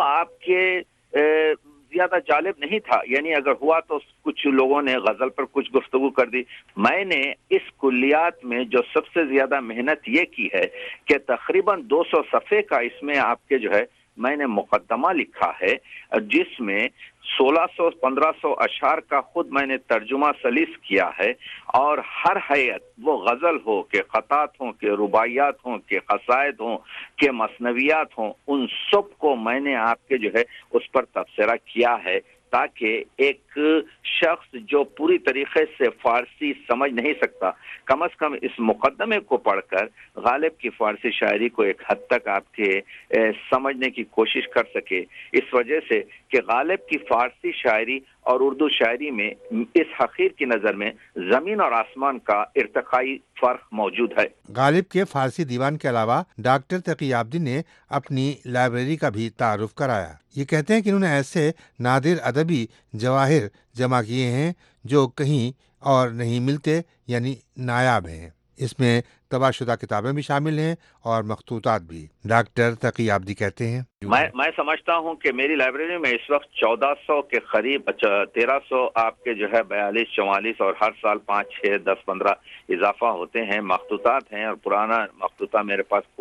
आपके ज्यादा जालिब नहीं था, यानी अगर हुआ तो कुछ लोगों ने गजल पर कुछ गुफ्तगू कर दी। मैंने इस कुल्लियात में जो सबसे ज्यादा मेहनत ये की है कि तकरीबन 200 सफ़े का इसमें आपके जो है मैंने मुकदमा लिखा है, जिसमें 1600-1500 अशार का खुद मैंने तर्जुमा सलीस किया है, और हर हैत वो गजल हो के ख़तात हो के रुबाइयात हो के क़सायद हो के मसनवियात हो, उन सब को मैंने आपके जो है उस पर तबसरा किया है, ताकि एक शख्स जो पूरी तरीके से फारसी समझ नहीं सकता, कम से कम इस मुकदमे को पढ़कर गालिब की फारसी शायरी को एक हद तक आपके समझने की कोशिश कर सके। इस वजह से कि गालिब की फारसी शायरी और उर्दू शायरी में इस हकीर की नज़र में ज़मीन और आसमान का इर्तिकाई फ़र्क मौजूद है। गालिब के फारसी दीवान के अलावा डॉक्टर तकी आब्दी ने अपनी लाइब्रेरी का भी तारुफ कराया। ये कहते हैं कि उन्होंने ऐसे नादिर अदबी जवाहिर जमा किए हैं जो कहीं और नहीं मिलते, यानी नायाब हैं। इसमें तबाशुदा किताबें भी शामिल हैं और मखतूतात भी। डॉक्टर तकी आब्दी कहते हैं, मैं समझता हूं कि मेरी लाइब्रेरी में इस वक्त 1400 के करीब 1300 आपके जो है 42-44 और हर साल 5, 6, 10, 15 इजाफा होते हैं। मखतूतात हैं, और पुराना मखतूता मेरे पास कोई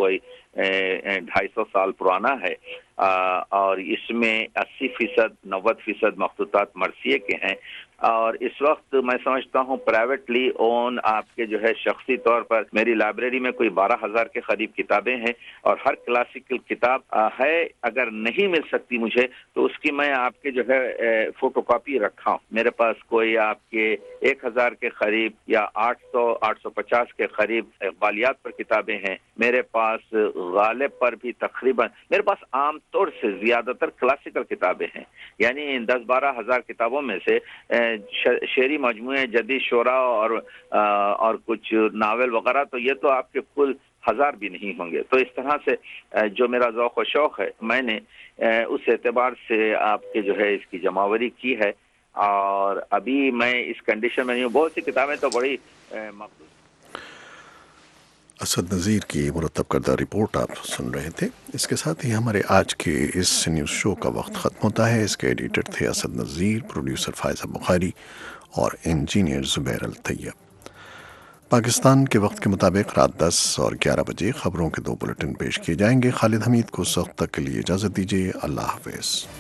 250 سال پرانا ہے اور اس میں 80%, 90% مخطوطات مرثیے کے ہیں. اور اس وقت میں سمجھتا ہوں پرائیویٹلی اون آپ کے جو ہے شخصی طور پر میری لائبریری میں کوئی 12,000 کے قریب کتابیں ہیں اور ہر کلاسیکل کتاب ہے. اگر نہیں مل سکتی مجھے تو اس کی میں آپ کے جو ہے فوٹو کاپی رکھا ہوں. میرے پاس کوئی آپ کے 1,000 کے قریب یا 850 کے قریب اقبالیات پر کتابیں ہیں. میرے پاس غالب پر بھی تقریباً میرے پاس عام طور سے زیادہ تر کلاسیکل کتابیں ہیں. یعنی 10-12 ہزار کتابوں میں سے شعری مجموعے, جدید شعرا اور کچھ ناول وغیرہ, تو یہ تو آپ کے کل 1000 بھی نہیں ہوں گے. تو اس طرح سے جو میرا ذوق و شوق ہے میں نے اس اعتبار سے آپ کے جو ہے اس کی جمعوری کی ہے. اور ابھی میں اس کنڈیشن میں نہیں ہوں. بہت سی کتابیں تو بڑی مخصوص. اسد نذیر کی مرتب کردہ رپورٹ آپ سن رہے تھے. اس کے ساتھ ہی ہمارے آج کے اس نیوز شو کا وقت ختم ہوتا ہے. اس کے ایڈیٹر تھے اسد نذیر, پروڈیوسر فائزہ بخاری اور انجینئر زبیر الطیب. پاکستان کے وقت کے مطابق رات 10 اور 11 بجے خبروں کے 2 بلیٹن پیش کیے جائیں گے. خالد حمید کو اس وقت تک کے لیے اجازت دیجیے. اللہ حافظ.